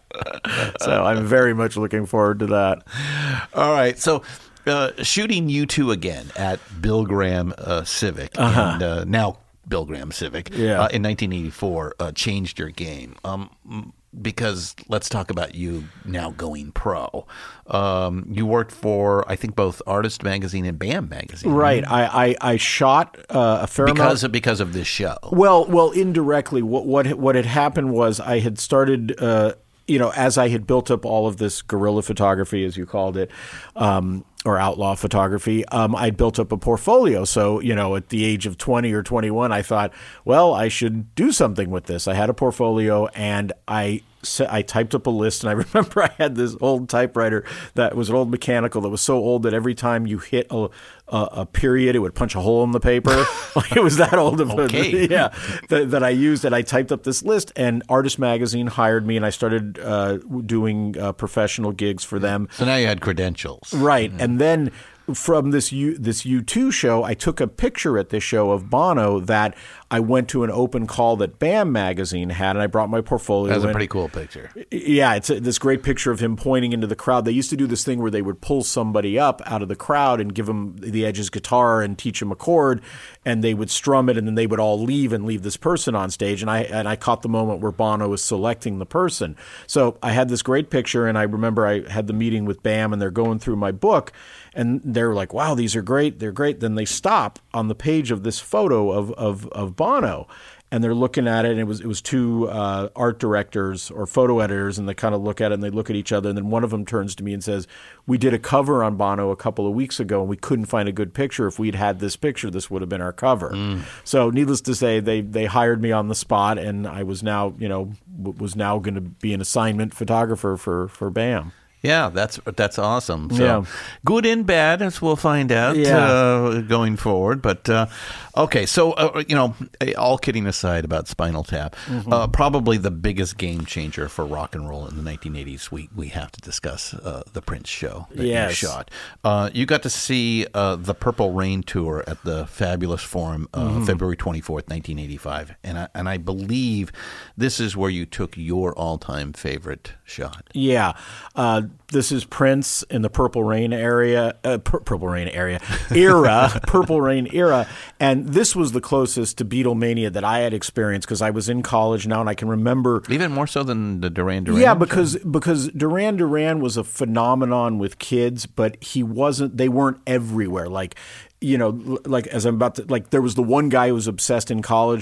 So I'm very much looking forward to that. All right, so uh, shooting you two again at Bill Graham uh, Civic, and uh, now Bill Graham Civic, Yeah. uh, in nineteen eighty-four, uh, changed your game. Um, because let's talk about you now going pro. Um, you worked for, I think, both Artist Magazine and BAM Magazine. Right. I, I, I shot uh, a fair amount. Because of, because of this show. Well, well, indirectly, what what what had happened was I had started, uh, you know, as I had built up all of this guerrilla photography, as you called it, um, or outlaw photography, um, I'd built up a portfolio. So, you know, at the age of twenty or twenty-one, I thought, well, I should do something with this. I had a portfolio, and I I typed up a list, and I remember I had this old typewriter that was an old mechanical that was so old that every time you hit a, a, a period, it would punch a hole in the paper. Like it was that old of Okay. a, yeah, that, that I used. And I typed up this list, and Artist Magazine hired me, and I started uh, doing uh, professional gigs for them. So now you had credentials. Right. And then from this U, this U two show, I took a picture at this show of Bono that I went to an open call that BAM Magazine had, and I brought my portfolio. That's a in. pretty cool picture. Yeah, it's a, this great picture of him pointing into the crowd. They used to do this thing where they would pull somebody up out of the crowd and give him the Edge's guitar and teach him a chord, and they would strum it, and then they would all leave and leave this person on stage. And I and I caught the moment where Bono was selecting the person. So I had this great picture, and I remember I had the meeting with BAM, and they're going through my book, and they're like, "Wow, these are great. They're great." Then they stop on the page of this photo of of of Bono. And they're looking at it, and it was it was two uh, art directors or photo editors, and they kind of look at it, and they look at each other, and then one of them turns to me and says, "We did a cover on Bono a couple of weeks ago, and we couldn't find a good picture. If we'd had this picture, this would have been our cover." Mm. So, needless to say, they they hired me on the spot, and I was now you know w- was now going to be an assignment photographer for for BAM. Yeah, that's that's awesome. So Yeah. good and bad, as we'll find out Yeah. uh, going forward. But uh, okay, so uh, you know, all kidding aside about Spinal Tap, Mm-hmm. uh, probably the biggest game changer for rock and roll in the nineteen eighties. We we have to discuss uh, the Prince show that Yes. you shot. Uh, you got to see uh, the Purple Rain tour at the Fabulous Forum, uh, Mm-hmm. February twenty fourth, nineteen eighty five, and I, and I believe this is where you took your all time favorite shot. Yeah. Uh, this is Prince in the Purple Rain area, uh, Pur- Purple Rain area, era, Purple Rain era. And this was the closest to Beatlemania that I had experienced because I was in college now and I can remember. Even more so than the Duran Duran. Yeah, because because Duran Duran was a phenomenon with kids, but he wasn't, they weren't everywhere. Like, you know, like as I'm about to, like there was the one guy who was obsessed in college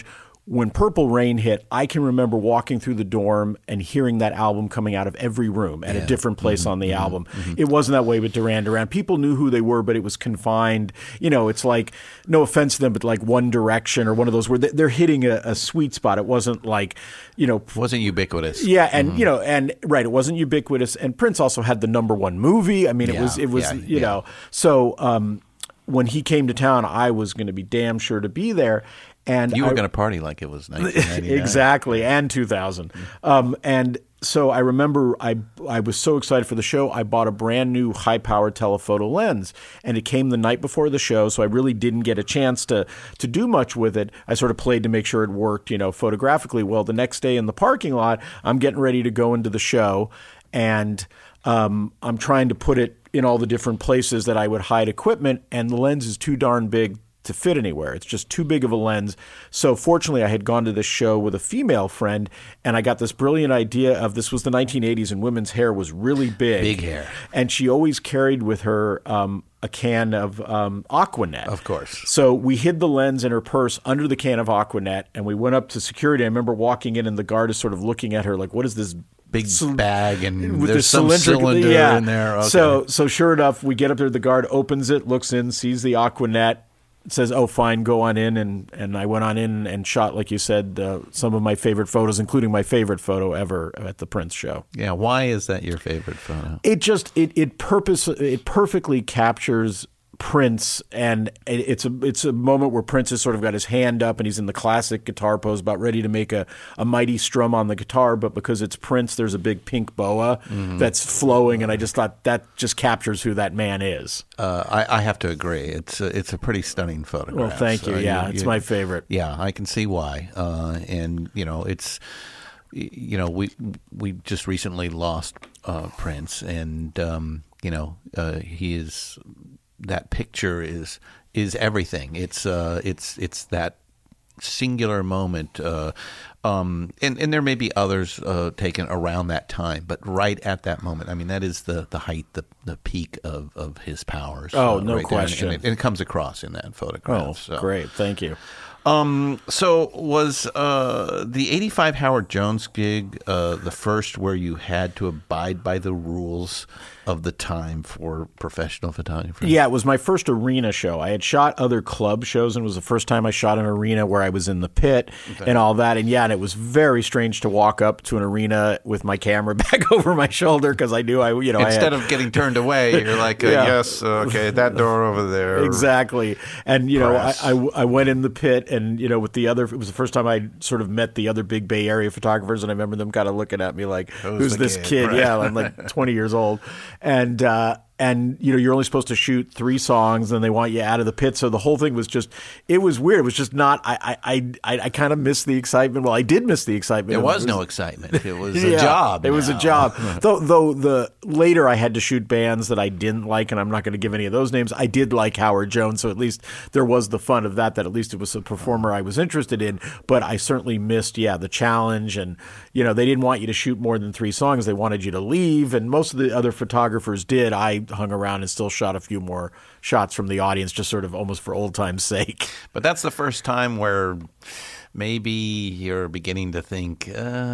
when Purple Rain hit, I can remember walking through the dorm and hearing that album coming out of every room at a different place Mm-hmm. on the album. It wasn't that way with Duran Duran. People knew who they were, but it was confined. You know, it's like, no offense to them, but like One Direction or one of those where they- they're hitting a, a sweet spot. It wasn't like, you know, Wasn't ubiquitous. yeah, and you know, and right, it wasn't ubiquitous. And Prince also had the number one movie. I mean, it Yeah, was, it was, yeah, you yeah. know. So um, when he came to town, I was going to be damn sure to be there. And You were I- going to party like it was nineteen ninety-nine. exactly, and two thousand. Um, and so I remember I I was so excited for the show. I bought a brand new high power telephoto lens, and it came the night before the show. So I really didn't get a chance to to do much with it. I sort of played to make sure it worked, you know, photographically. Well, the next day in the parking lot, I'm getting ready to go into the show, and um, I'm trying to put it in all the different places that I would hide equipment, and the lens is too darn big to fit anywhere. It's just too big of a lens. So fortunately, I had gone to this show with a female friend, and I got this brilliant idea of, this was the nineteen eighties, and women's hair was really big. Big hair. And she always carried with her um, a can of um, Aquanet. Of course. So we hid the lens in her purse under the can of Aquanet, and we went up to security. I remember walking in, and the guard is sort of looking at her like, what is this Big cyl- bag, and with there's this some cylindrical- cylinder yeah. in there. Okay. So, so sure enough, we get up there. The guard opens it, looks in, sees the Aquanet, says, "Oh, fine, go on in." And and I went on in and shot, like you said, uh, some of my favorite photos, including my favorite photo ever at the Prince show. yeah, why is that your favorite photo? It just it it purpose it perfectly captures Prince, and it- it's a it's a moment where Prince has sort of got his hand up and he's in the classic guitar pose, about ready to make a, a mighty strum on the guitar, but because it's Prince, there's a big pink boa that's flowing, and I just thought that just captures who that man is. Uh, I, I have to agree. It's a, it's a pretty stunning photograph. Well, thank you. So Yeah, it's my favorite. Yeah, I can see why. Uh, and you know, it's y- you know, we we just recently lost uh, Prince, and um, you know, uh, he is that picture is is everything. It's uh, it's it's that singular moment. Uh, um, and, and there may be others uh, taken around that time, but right at that moment, I mean, that is the, the height, the the peak of, of his powers. Oh, uh, no right there. And- question. And, it, and it comes across in that photograph. Oh, so. great. Thank you. Um, so was uh, the eighty-five Howard Jones gig uh, the first where you had to abide by the rules of the time for professional photography? Yeah, it was my first arena show. I had shot other club shows, and it was the first time I shot an arena where I was in the pit and all that. And yeah, and it was very strange to walk up to an arena with my camera back over my shoulder, because I knew I, you know, Instead I had, of getting turned away, you're like, uh, Yeah. yes, okay, that door over there. exactly. And you know, I, Press. I I went in the pit, and you know, with the other, it was the first time I sort of met the other big Bay Area photographers, and I remember them kind of looking at me like, "Who's, the this kid?" kid?" Right. Yeah, I'm like twenty years old, and. uh And you know, you're only supposed to shoot three songs, and they want you out of the pit. So the whole thing was just, it was weird. It was just not. I I I, I kind of missed the excitement. Well, I did miss the excitement. There It was no excitement. It was a Yeah, job. It was a now. job. though, though the later I had to shoot bands that I didn't like, and I'm not going to give any of those names. I did like Howard Jones, so at least there was the fun of that. That at least it was a performer I was interested in. But I certainly missed, yeah, the challenge, and you know, they didn't want you to shoot more than three songs. They wanted you to leave, and most of the other photographers did. I hung around and still shot a few more shots from the audience, just sort of almost for old time's sake. But that's the first time where maybe you're beginning to think,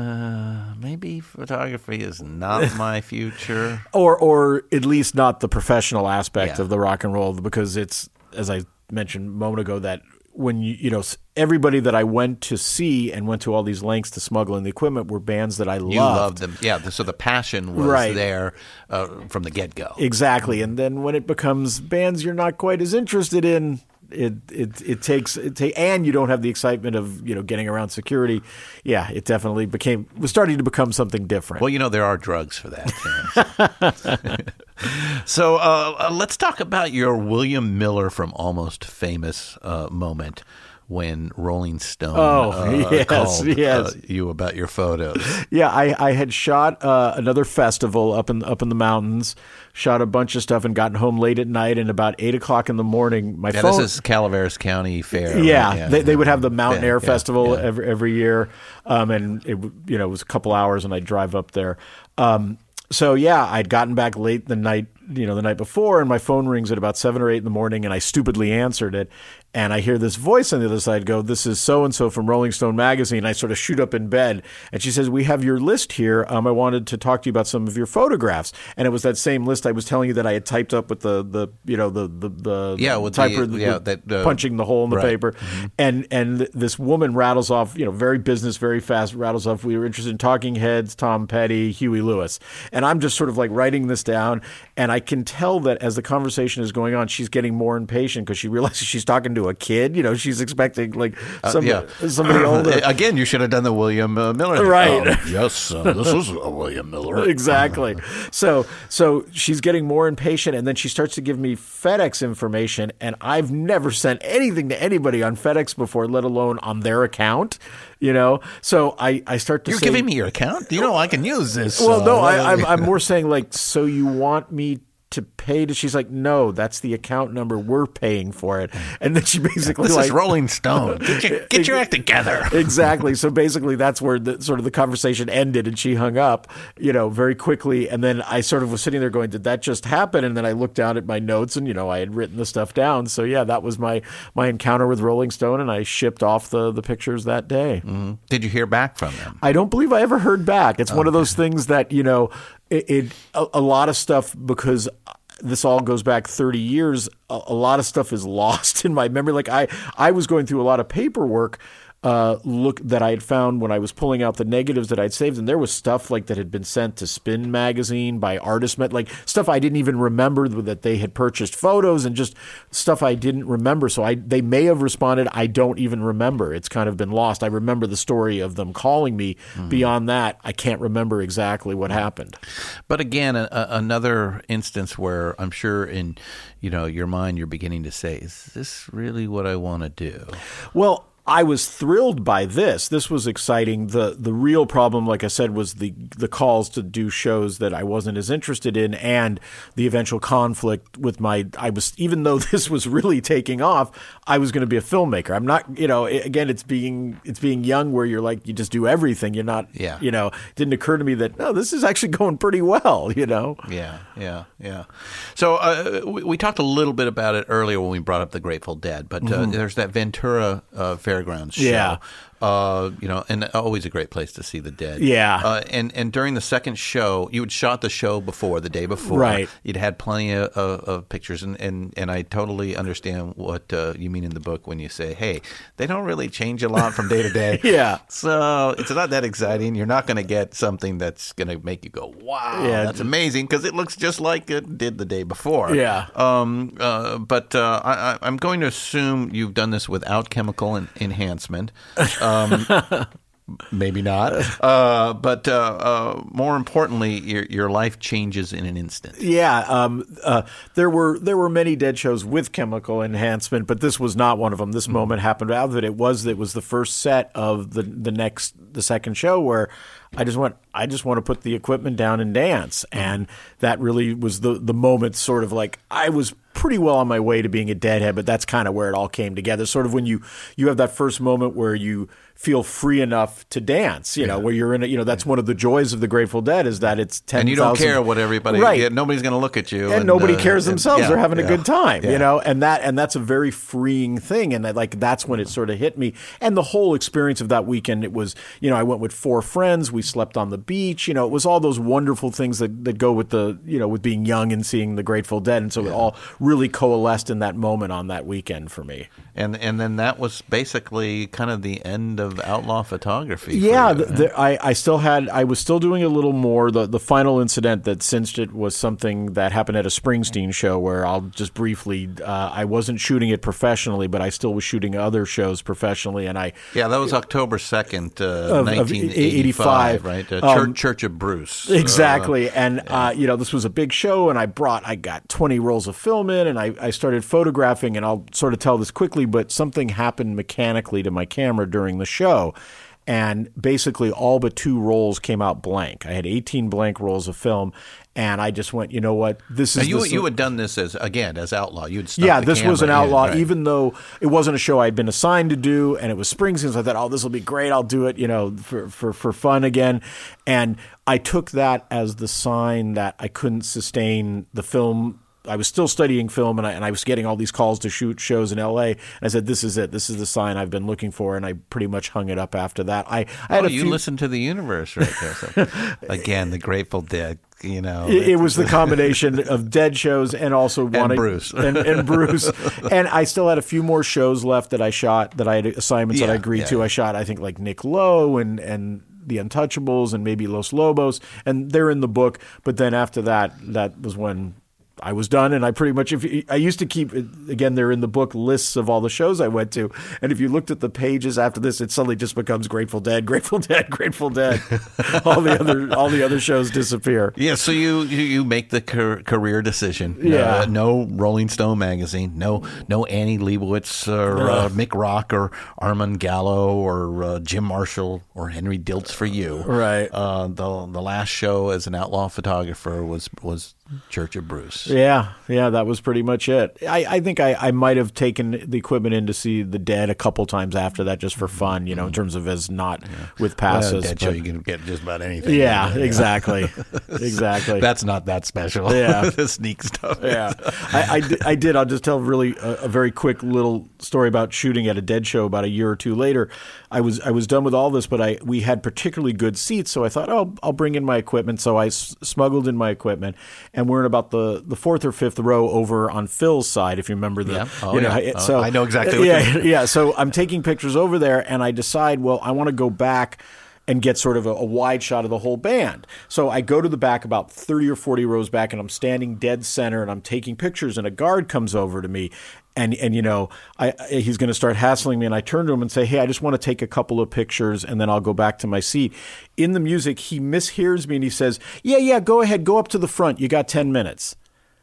uh, maybe photography is not my future. or or at least not the professional aspect Yeah. of the rock and roll, because it's, as I mentioned a moment ago, that when you you know s- everybody that I went to see and went to all these lengths to smuggle in the equipment were bands that I loved. You loved them. Yeah, so the passion was Right. there uh, from the get-go. Exactly, and then when it becomes bands you're not quite as interested in, it it it takes it ta- and you don't have the excitement of, you know, getting around security. Yeah, it definitely became was starting to become something different. Well, you know, there are drugs for that. Terrence. So uh, uh, let's talk about your William Miller from Almost Famous uh, moment when Rolling Stone Oh, uh, yes, called yes. Uh, you about your photos. Yeah, I, I had shot uh, another festival up in up in the mountains, shot a bunch of stuff, and gotten home late at night. And about eight o'clock in the morning, my Yeah, phone. this is Calaveras County Fair. right? Yeah, they, they would have the Mountain Yeah, Air yeah, Festival yeah. every every year, um, and it w- you know it was a couple hours, and I'd drive up there. Um, so yeah, I'd gotten back late the night you know, the night before, and my phone rings at about seven or eight in the morning, and I stupidly answered it. And I hear this voice on the other side go, "This is so-and-so from Rolling Stone magazine." I sort of shoot up in bed, and she says, "We have your list here. Um, I wanted to talk to you about some of your photographs." And it was that same list I was telling you that I had typed up with the, the you know, the, the, the Yeah, with typer, the- the- yeah, that, uh, punching the hole in the right. paper. And and this woman rattles off, you know, very business, very fast, rattles off, "We were interested in Talking Heads, Tom Petty, Huey Lewis." And I'm just sort of like writing this down, and I can tell that as the conversation is going on, she's getting more impatient because she realizes she's talking to a kid. You know, she's expecting like some, yeah. somebody older. Again, you should have done the William uh, Miller. Right. Oh, yes, uh, this is uh, William Miller. Exactly. So so she's getting more impatient, and then she starts to give me FedEx information, and I've never sent anything to anybody on FedEx before, let alone on their account. You know, so I, I start to You're say, giving me your account? You know, I can use this. well, uh, no, I, I'm, I'm more saying like, so you want me to pay to? She's like, "No, that's the account number. We're paying for it." And then she basically This like, is Rolling Stone. Get your, get your act together. Exactly. So basically, that's where the sort of the conversation ended, and she hung up, you know, very quickly. And then I sort of was sitting there going, "Did that just happen?" And then I looked down at my notes, and you know, I had written the stuff down. So yeah, that was my my encounter with Rolling Stone, and I shipped off the the pictures that day. Mm-hmm. Did you hear back from them? I don't believe I ever heard back. It's one of those things that, you know, it, it a, a lot of stuff, because this all goes back thirty years, a, a lot of stuff is lost in my memory. Like I, I was going through a lot of paperwork uh, look that I had found when I was pulling out the negatives that I'd saved, and there was stuff like that had been sent to Spin Magazine by Artist Met, like stuff I didn't even remember that they had purchased photos, and just stuff I didn't remember. So I they may have responded. I don't even remember. It's kind of been lost. I remember the story of them calling me. Mm-hmm. Beyond that, I can't remember exactly what happened. But again, a, a, another instance where I'm sure in you know your mind you're beginning to say, "Is this really what I want to do?" Well, I was thrilled by this. This was exciting. The the real problem, like I said, was the the calls to do shows that I wasn't as interested in, and the eventual conflict with my I was even though this was really taking off, I was going to be a filmmaker. I'm not, you know, again, it's being it's being young where you're like you just do everything. You're not, yeah. you know, it didn't occur to me that no, this is actually going pretty well, you know. Yeah, yeah, yeah. So uh, we, we talked a little bit about it earlier when we brought up the Grateful Dead, but uh, mm-hmm. there's that Ventura uh, Fairgrounds show. Yeah. Uh, you know, and always a great place to see the dead. Yeah. Uh, and, and during the second show, you had shot the show before, the day before. Right. You'd had plenty of, of, of pictures, and, and, and I totally understand what uh, you mean in the book when you say, hey, they don't really change a lot from day to day. Yeah. So it's not that exciting. You're not going to get something that's going to make you go, wow, Yeah. that's amazing, because it looks just like it did the day before. Yeah. Um. Uh, but uh, I, I'm going to assume you've done this without chemical en- enhancement. Um, maybe not. Uh, but uh, uh, more importantly, your your life changes in an instant. Yeah, um, uh, there were there were many dead shows with chemical enhancement, but this was not one of them. This mm-hmm. moment happened out of it. It was it was the first set of the the next the second show where I just went. I just want to put the equipment down and dance, and that really was the the moment. Sort of like I was pretty well on my way to being a deadhead, but that's kind of where it all came together. Sort of when you you have that first moment where you feel free enough to dance, you know, yeah. where you're in a, you know, that's one of the joys of the Grateful Dead is that it's ten thousand. And you don't care what everybody, right. yeah, nobody's going to look at you. And, and nobody uh, cares and, themselves. yeah, They're having yeah, a good time, yeah. you know, and that, and that's a very freeing thing. And that, like, that's when it sort of hit me. And the whole experience of that weekend, it was, you know, I went with four friends. We slept on the beach. You know, it was all those wonderful things that, that go with the, you know, with being young and seeing the Grateful Dead. And so yeah. it all really coalesced in that moment on that weekend for me. And and then that was basically kind of the end of outlaw photography. Yeah, for you, the, the, I, I still had, I was still doing a little more. The the final incident that cinched it was something that happened at a Springsteen show where I'll just briefly, uh, I wasn't shooting it professionally, but I still was shooting other shows professionally. And I Yeah, that was October second, uh, of, of nineteen eighty-five, eighty-five, right? Uh, um, Church, Church of Bruce. Exactly. Uh, and, yeah. uh, you know, this was a big show, and I brought, I got twenty rolls of film in, and I, I started photographing, and I'll sort of tell this quickly, but something happened mechanically to my camera during the show. And basically all but two rolls came out blank. I had eighteen blank rolls of film, And I just went, you know what, this Now, is you the, you had done this as again as outlaw. You'd stuck yeah, the this was an camera in, outlaw, right. even though it wasn't a show I'd been assigned to do, and it was Springsteen. So I thought, oh, this will be great. I'll do it, you know, for, for, for fun again. And I took that as the sign that I couldn't sustain the film. I was still studying film, and I, and I was getting all these calls to shoot shows in L A. And I said, this is it. This is the sign I've been looking for. And I pretty much hung it up after that. I, I had Oh, a you few, listen to the universe right there. So, again, the Grateful Dead. You know, It, it was the combination of Dead shows and also wanting Bruce. and, and Bruce, and I still had a few more shows left that I shot that I had assignments that I Yeah, agreed yeah, to. yeah. I shot, I think, like Nick Lowe and and the Untouchables and maybe Los Lobos, and they're in the book. But then after that, that was when I was done, and I pretty much, if you, I used to keep, again, they're in the book, lists of all the shows I went to, and if you looked at the pages after this, it suddenly just becomes Grateful Dead, Grateful Dead, Grateful Dead. all the other all the other shows disappear. Yeah, so you you, you make the car- career decision. Yeah. Uh, no Rolling Stone magazine. No no Annie Leibovitz or uh, Mick Rock or Armand Gallo or uh, Jim Marshall or Henry Diltz for you. Right. Uh, the the last show as an outlaw photographer was was Church of Bruce. Yeah, yeah, that was pretty much it. I, I think I, I might have taken the equipment in to see the Dead a couple times after that just for fun, you know, in terms of as not with Well, passes. Dead show, but- you can get just about anything. yeah, exactly, exactly. That's not that special. Yeah. The sneak stuff. Yeah, I, I, di- I did. I'll just tell really a, a very quick little story about shooting at a Dead show about a year or two later. I was I was done with all this, but I we had particularly good seats, so I thought, oh, I'll bring in my equipment. So I s- smuggled in my equipment, and we're in about the, the fourth or fifth row over on Phil's side, if you remember the. Yeah. Oh, you know, yeah. I- Oh, So I know exactly what yeah, you mean. yeah. So I'm taking pictures over there, and I decide, well, I want to go back and get sort of a, a wide shot of the whole band. So I go to the back about thirty or forty rows back, and I'm standing dead center, and I'm taking pictures, and a guard comes over to me, and, and you know, I, I- he's going to start hassling me, and I turn to him and say, hey, I just want to take a couple of pictures, and then I'll go back to my seat. In the music, he mishears me, and he says, yeah, yeah, go ahead, go up to the front. You got ten minutes.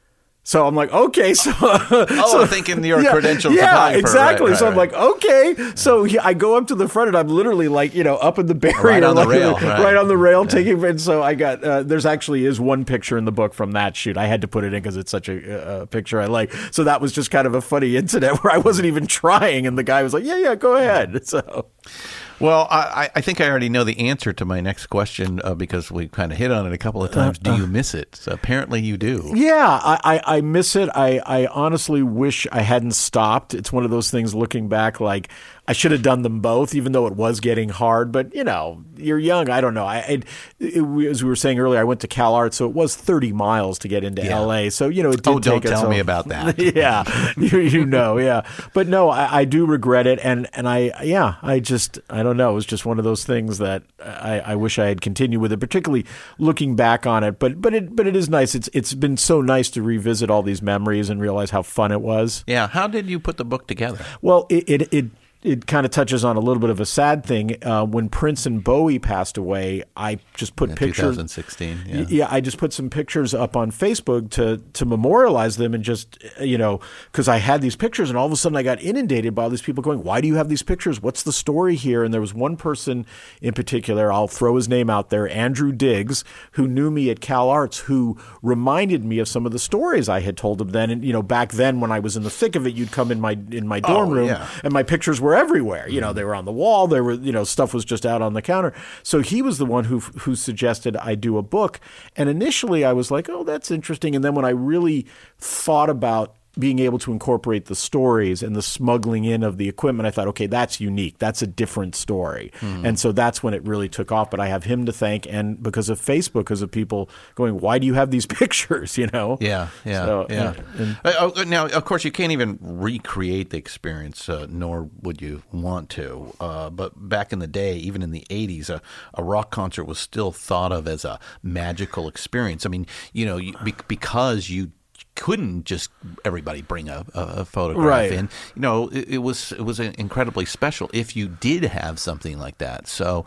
So I'm like, okay, so Oh, I'm thinking you're a credentialed yeah, photographer. exactly. Right, right, so I'm right. like, okay. So he, I go up to the front, and I'm literally like, you know, up in the barrier, Right on the like, rail, right. right. on the rail, taking. And so I got uh, there's actually is one picture in the book from that shoot. I had to put it in because it's such a, a picture I like. So that was just kind of a funny incident where I wasn't even trying, and the guy was like, yeah, yeah, go ahead. So. Well, I, I think I already know the answer to my next question uh, because we kind of hit on it a couple of times. Do you miss it? So apparently you do. Yeah, I, I, I miss it. I, I honestly wish I hadn't stopped. It's one of those things looking back, like I should have done them both, even though it was getting hard. But, you know, you're young. I don't know. I, it, it, as we were saying earlier, I went to Cal Arts, so it was thirty miles to get into Yeah. L A. So, you know, it did Oh, don't take its tell own- me about that. yeah, you, you know, yeah. But no, I, I do regret it. And, and I, yeah, I just, I don't know. It was just one of those things that I, I wish I had continued with it, particularly looking back on it. But, but it, but it is nice. It's, it's been so nice to revisit all these memories and realize how fun it was. Yeah. How did you put the book together? Well, it, it, it It kind of touches on a little bit of a sad thing. Uh, when Prince and Bowie passed away, I just put In pictures. twenty sixteen. Y- Yeah. Yeah, I just put some pictures up on Facebook to to memorialize them, and just, you know, because I had these pictures, and all of a sudden I got inundated by all these people going, "Why do you have these pictures? What's the story here?" And there was one person in particular, I'll throw his name out there, Andrew Diggs, who knew me at Cal Arts, who reminded me of some of the stories I had told him then. And you know, back then when I was in the thick of it, you'd come in my in my dorm Oh, room, yeah. and my pictures were everywhere. You know, they were on the wall. There were, you know, stuff was just out on the counter. So he was the one who who suggested I do a book. And initially I was like, oh, that's interesting. And then when I really thought about being able to incorporate the stories and the smuggling in of the equipment, I thought, okay, that's unique. That's a different story. Hmm. And so that's when it really took off. But I have him to thank, and because of Facebook, because of people going, why do you have these pictures, you know? Yeah, yeah, So, yeah. and- Uh, oh, now, of course, you can't even recreate the experience, uh, nor would you want to. Uh, but back in the day, even in the eighties, a, a rock concert was still thought of as a magical experience. I mean, you know, you, be, because you couldn't just everybody bring a, a, a photograph Right. in. You know, it, it was it was incredibly special if you did have something like that. So,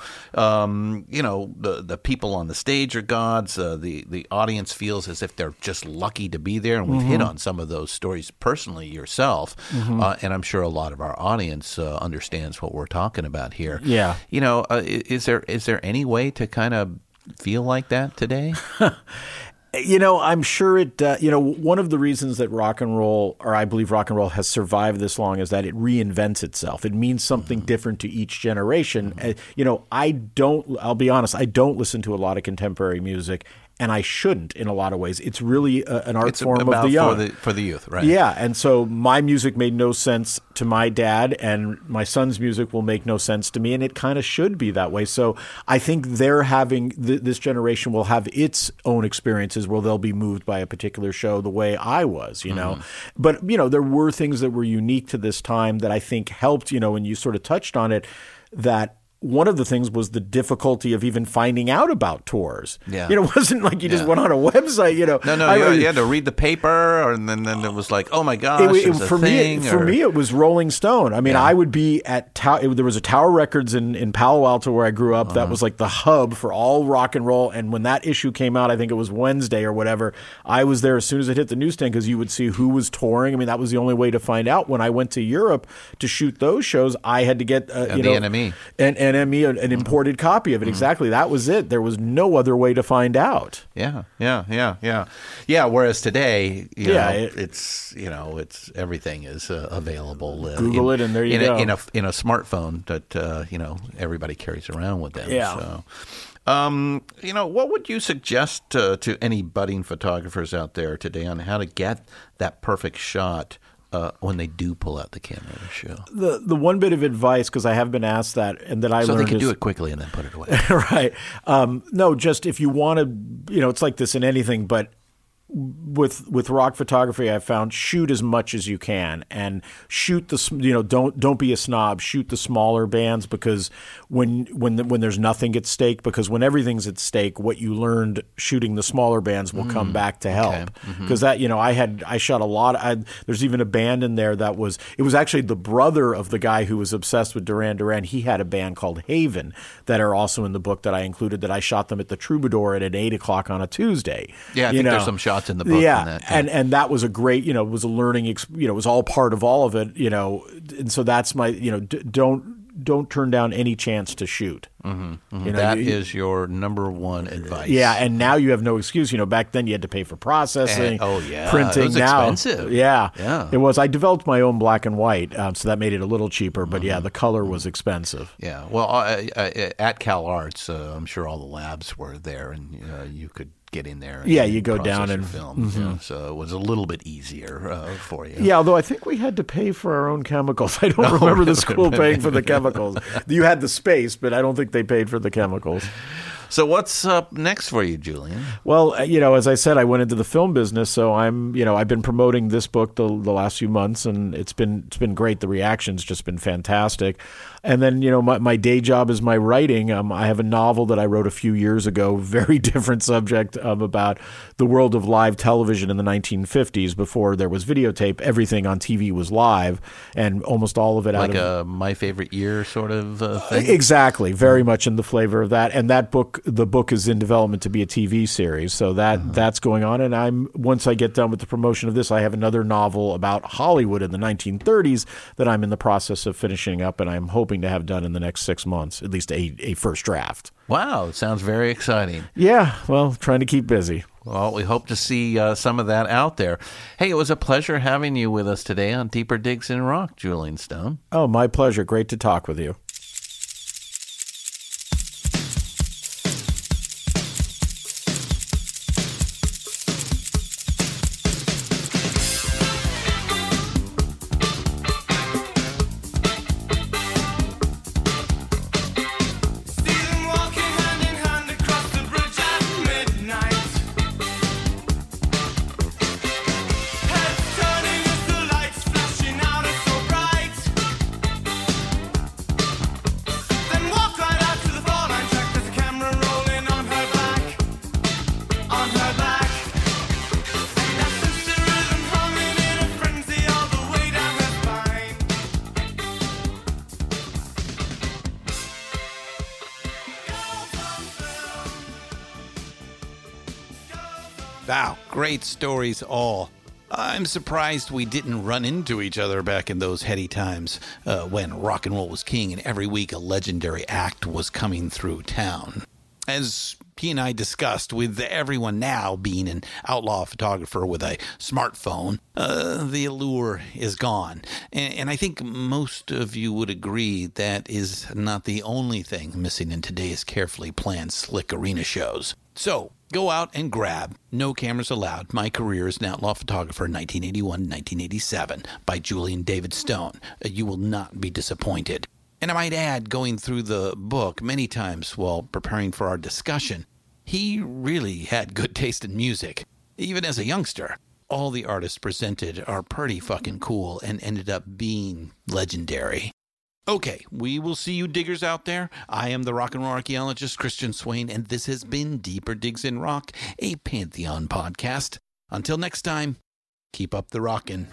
um, you know, the the people on the stage are gods. Uh, the the audience feels as if they're just lucky to be there, and we've hit on some of those stories personally yourself, uh, and I'm sure a lot of our audience uh, understands what we're talking about here. Yeah. You know, uh, i- is there is there any way to kind of feel like that today? You know, I'm sure it, uh, you know, one of the reasons that rock and roll, or I believe rock and roll has survived this long is that it reinvents itself. It means something mm-hmm. different to each generation. Mm-hmm. Uh, you know, I don't, I'll be honest, I don't listen to a lot of contemporary music. And I shouldn't in a lot of ways. It's really a, an art it's form about of the young. For the, for the youth, right? Yeah. And so my music made no sense to my dad, and my son's music will make no sense to me. And it kind of should be that way. So I think they're having, th- this generation will have its own experiences where they'll be moved by a particular show the way I was, you know. Mm-hmm. But, you know, there were things that were unique to this time that I think helped, you know, and you sort of touched on it, that one of the things was the difficulty of even finding out about tours. Yeah. You know, it wasn't like you yeah. just went on a website, you know. No, no, I, you, you had to read the paper, and then, then it was like, oh my gosh, it, it, it's for a me, thing. For or... me, it was Rolling Stone. I mean, yeah. I would be at, Tower, there was a Tower Records in, in Palo Alto where I grew up. Uh-huh. That was like the hub for all rock and roll. And when that issue came out, I think it was Wednesday or whatever, I was there as soon as it hit the newsstand because you would see who was touring. I mean, that was the only way to find out. When I went to Europe to shoot those shows, I had to get, uh, yeah, you the know, N M E. An N M E, an, an imported copy of it. Exactly. That was it. There was no other way to find out. Yeah, yeah, yeah, yeah, yeah. Whereas today, you yeah, know, it, it's you know, it's everything is uh, available. Uh, Google in, it, and there you in go. A, in a in a smartphone that uh, you know everybody carries around with them. Yeah. So. Um, you know, what would you suggest uh, to any budding photographers out there today on how to get that perfect shot? Uh, when they do pull out the camera to show. The the one bit of advice, because I have been asked that, and that I so learned they can is, do it quickly and then put it away. Right. Um, no, just if you want to, you know, it's like this in anything, but with with rock photography, I found shoot as much as you can and shoot the, you know, don't don't be a snob. Shoot the smaller bands, because when when the, when there's nothing at stake, because when everything's at stake, what you learned shooting the smaller bands will mm, come back to help. Because okay. mm-hmm. that, you know, I had I shot a lot. I, there's even a band in there that was it was actually the brother of the guy who was obsessed with Duran Duran. He had a band called Haven that are also in the book that I included. That I shot them at the Troubadour at eight o'clock on a Tuesday. Yeah, I you think know? there's some shots in the book. Yeah, on that, yeah. and and that was a great, you know, it was a learning, you know, it was all part of all of it, you know, and so that's my, you know, d- don't don't turn down any chance to shoot. Mm-hmm, mm-hmm. You know, that you, is your number one advice. Yeah, and now you have no excuse. You know, back then you had to pay for processing, and, oh yeah, printing. it was now, expensive. Yeah, yeah, it was. I developed my own black and white, um, so that made it a little cheaper. But mm-hmm. yeah, the color was expensive. Yeah, well, uh, uh, at Cal Arts, uh, I'm sure all the labs were there, and uh, you could get in there. And yeah, you go down and film. Mm-hmm. Yeah, so it was a little bit easier uh, for you. Yeah, although I think we had to pay for our own chemicals. I don't no, remember the school paying for the chemicals. You had the space, but I don't think they paid for the chemicals. So what's up next for you, Julian? Well, you know, as I said, I went into the film business, so I'm, you know, I've been promoting this book the, the last few months, and it's been it's been great. The reaction's just been fantastic. And then, you know, my, my day job is my writing. Um, I have a novel that I wrote a few years ago, very different subject, um, about the world of live television in the nineteen fifties. Before there was videotape, everything on T V was live, and almost all of it like out of... a My Favorite Year sort of uh, thing? Exactly. Very much in the flavor of that. And that book, the book is in development to be a T V series. So that uh-huh. that's going on. And I'm once I get done with the promotion of this, I have another novel about Hollywood in the nineteen thirties that I'm in the process of finishing up, and I'm hoping to have done in the next six months, at least a, a first draft. Wow, it sounds very exciting. Yeah, well, trying to keep busy. Well, we hope to see uh, some of that out there. Hey, it was a pleasure having you with us today on Deeper Digs in Rock, Julian Stone. Oh, my pleasure. Great to talk with you. Wow, great stories all. I'm surprised we didn't run into each other back in those heady times uh, when rock and roll was king and every week a legendary act was coming through town. as he and I discussed, with everyone now being an outlaw photographer with a smartphone, uh, the allure is gone. And, and I think most of you would agree that is not the only thing missing in today's carefully planned slick arena shows. So, go out and grab No Cameras Allowed, My Career as an Outlaw Photographer, nineteen eighty-one to nineteen eighty-seven, by Julian David Stone. Uh, you will not be disappointed. And I might add, going through the book many times while preparing for our discussion, he really had good taste in music, even as a youngster. All the artists presented are pretty fucking cool and ended up being legendary. Okay, we will see you diggers out there. I am the rock and roll archaeologist, Christian Swain, and this has been Deeper Digs in Rock, a Pantheon podcast. Until next time, keep up the rockin'.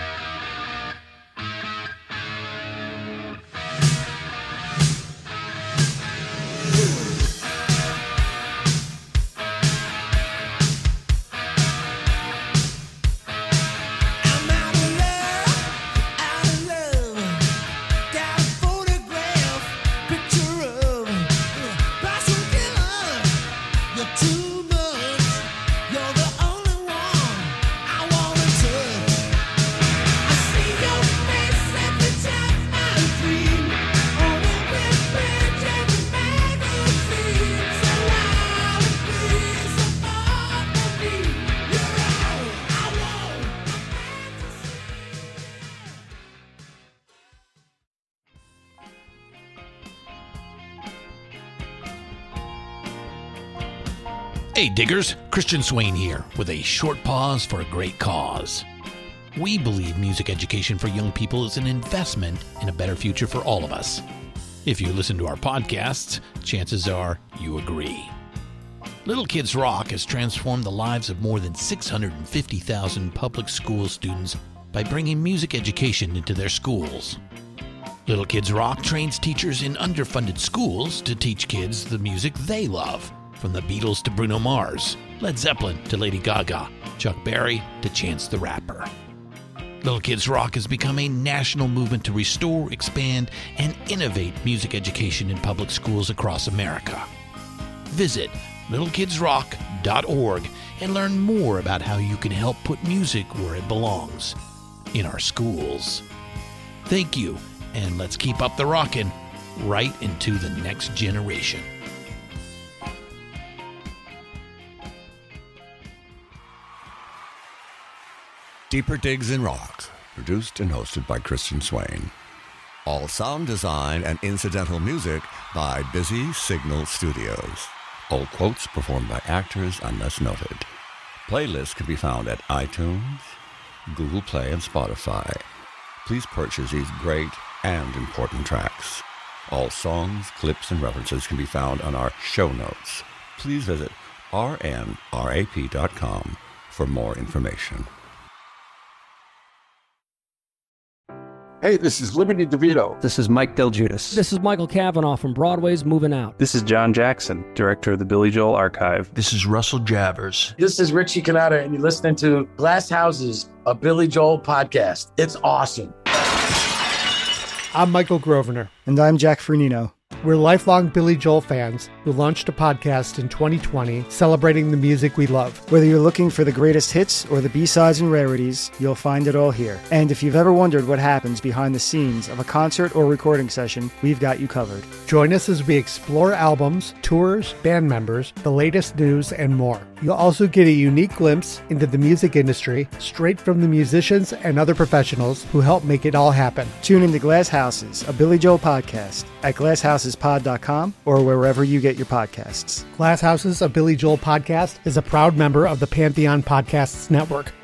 I'm out of love, out of love. Got a photograph, picture of Passion Killer. You're too much. You're the only one I wanna touch. I see your face every time I dream. On every page, every magazine. So loud and clear, so far from me. You're all I want. Hey diggers, Christian Swain here with a short pause for a great cause. We believe music education for young people is an investment in a better future for all of us. If you listen to our podcasts, chances are you agree. Little Kids Rock has transformed the lives of more than six hundred fifty thousand public school students by bringing music education into their schools. Little Kids Rock trains teachers in underfunded schools to teach kids the music they love, from the Beatles to Bruno Mars, Led Zeppelin to Lady Gaga, Chuck Berry to Chance the Rapper. Little Kids Rock has become a national movement to restore, expand, and innovate music education in public schools across America. Visit little kids rock dot org and learn more about how you can help put music where it belongs, in our schools. Thank you, and let's keep up the rockin' right into the next generation. Deeper Digs in Rock, produced and hosted by Christian Swain. All sound design and incidental music by Busy Signal Studios. All quotes performed by actors unless noted. Playlists can be found at iTunes, Google Play, and Spotify. Please purchase these great and important tracks. All songs, clips, and references can be found on our show notes. Please visit r n r a p dot com for more information. Hey, this is Liberty DeVito. This is Mike Del Giudice. This is Michael Cavanaugh from Broadway's Moving Out. This is John Jackson, director of the Billy Joel Archive. This is Russell Javers. This is Richie Canada, and you're listening to Glass Houses, a Billy Joel podcast. It's awesome. I'm Michael Grosvenor. And I'm Jack Fernino. We're lifelong Billy Joel fans who launched a podcast in twenty twenty celebrating the music we love. Whether you're looking for the greatest hits or the B-sides and rarities, you'll find it all here. And if you've ever wondered what happens behind the scenes of a concert or recording session, we've got you covered. Join us as we explore albums, tours, band members, the latest news, and more. You'll also get a unique glimpse into the music industry straight from the musicians and other professionals who help make it all happen. Tune into Glass Houses, a Billy Joel podcast at glass houses pod dot com or wherever you get your podcasts. Glass Houses, a Billy Joel podcast is a proud member of the Pantheon Podcasts Network.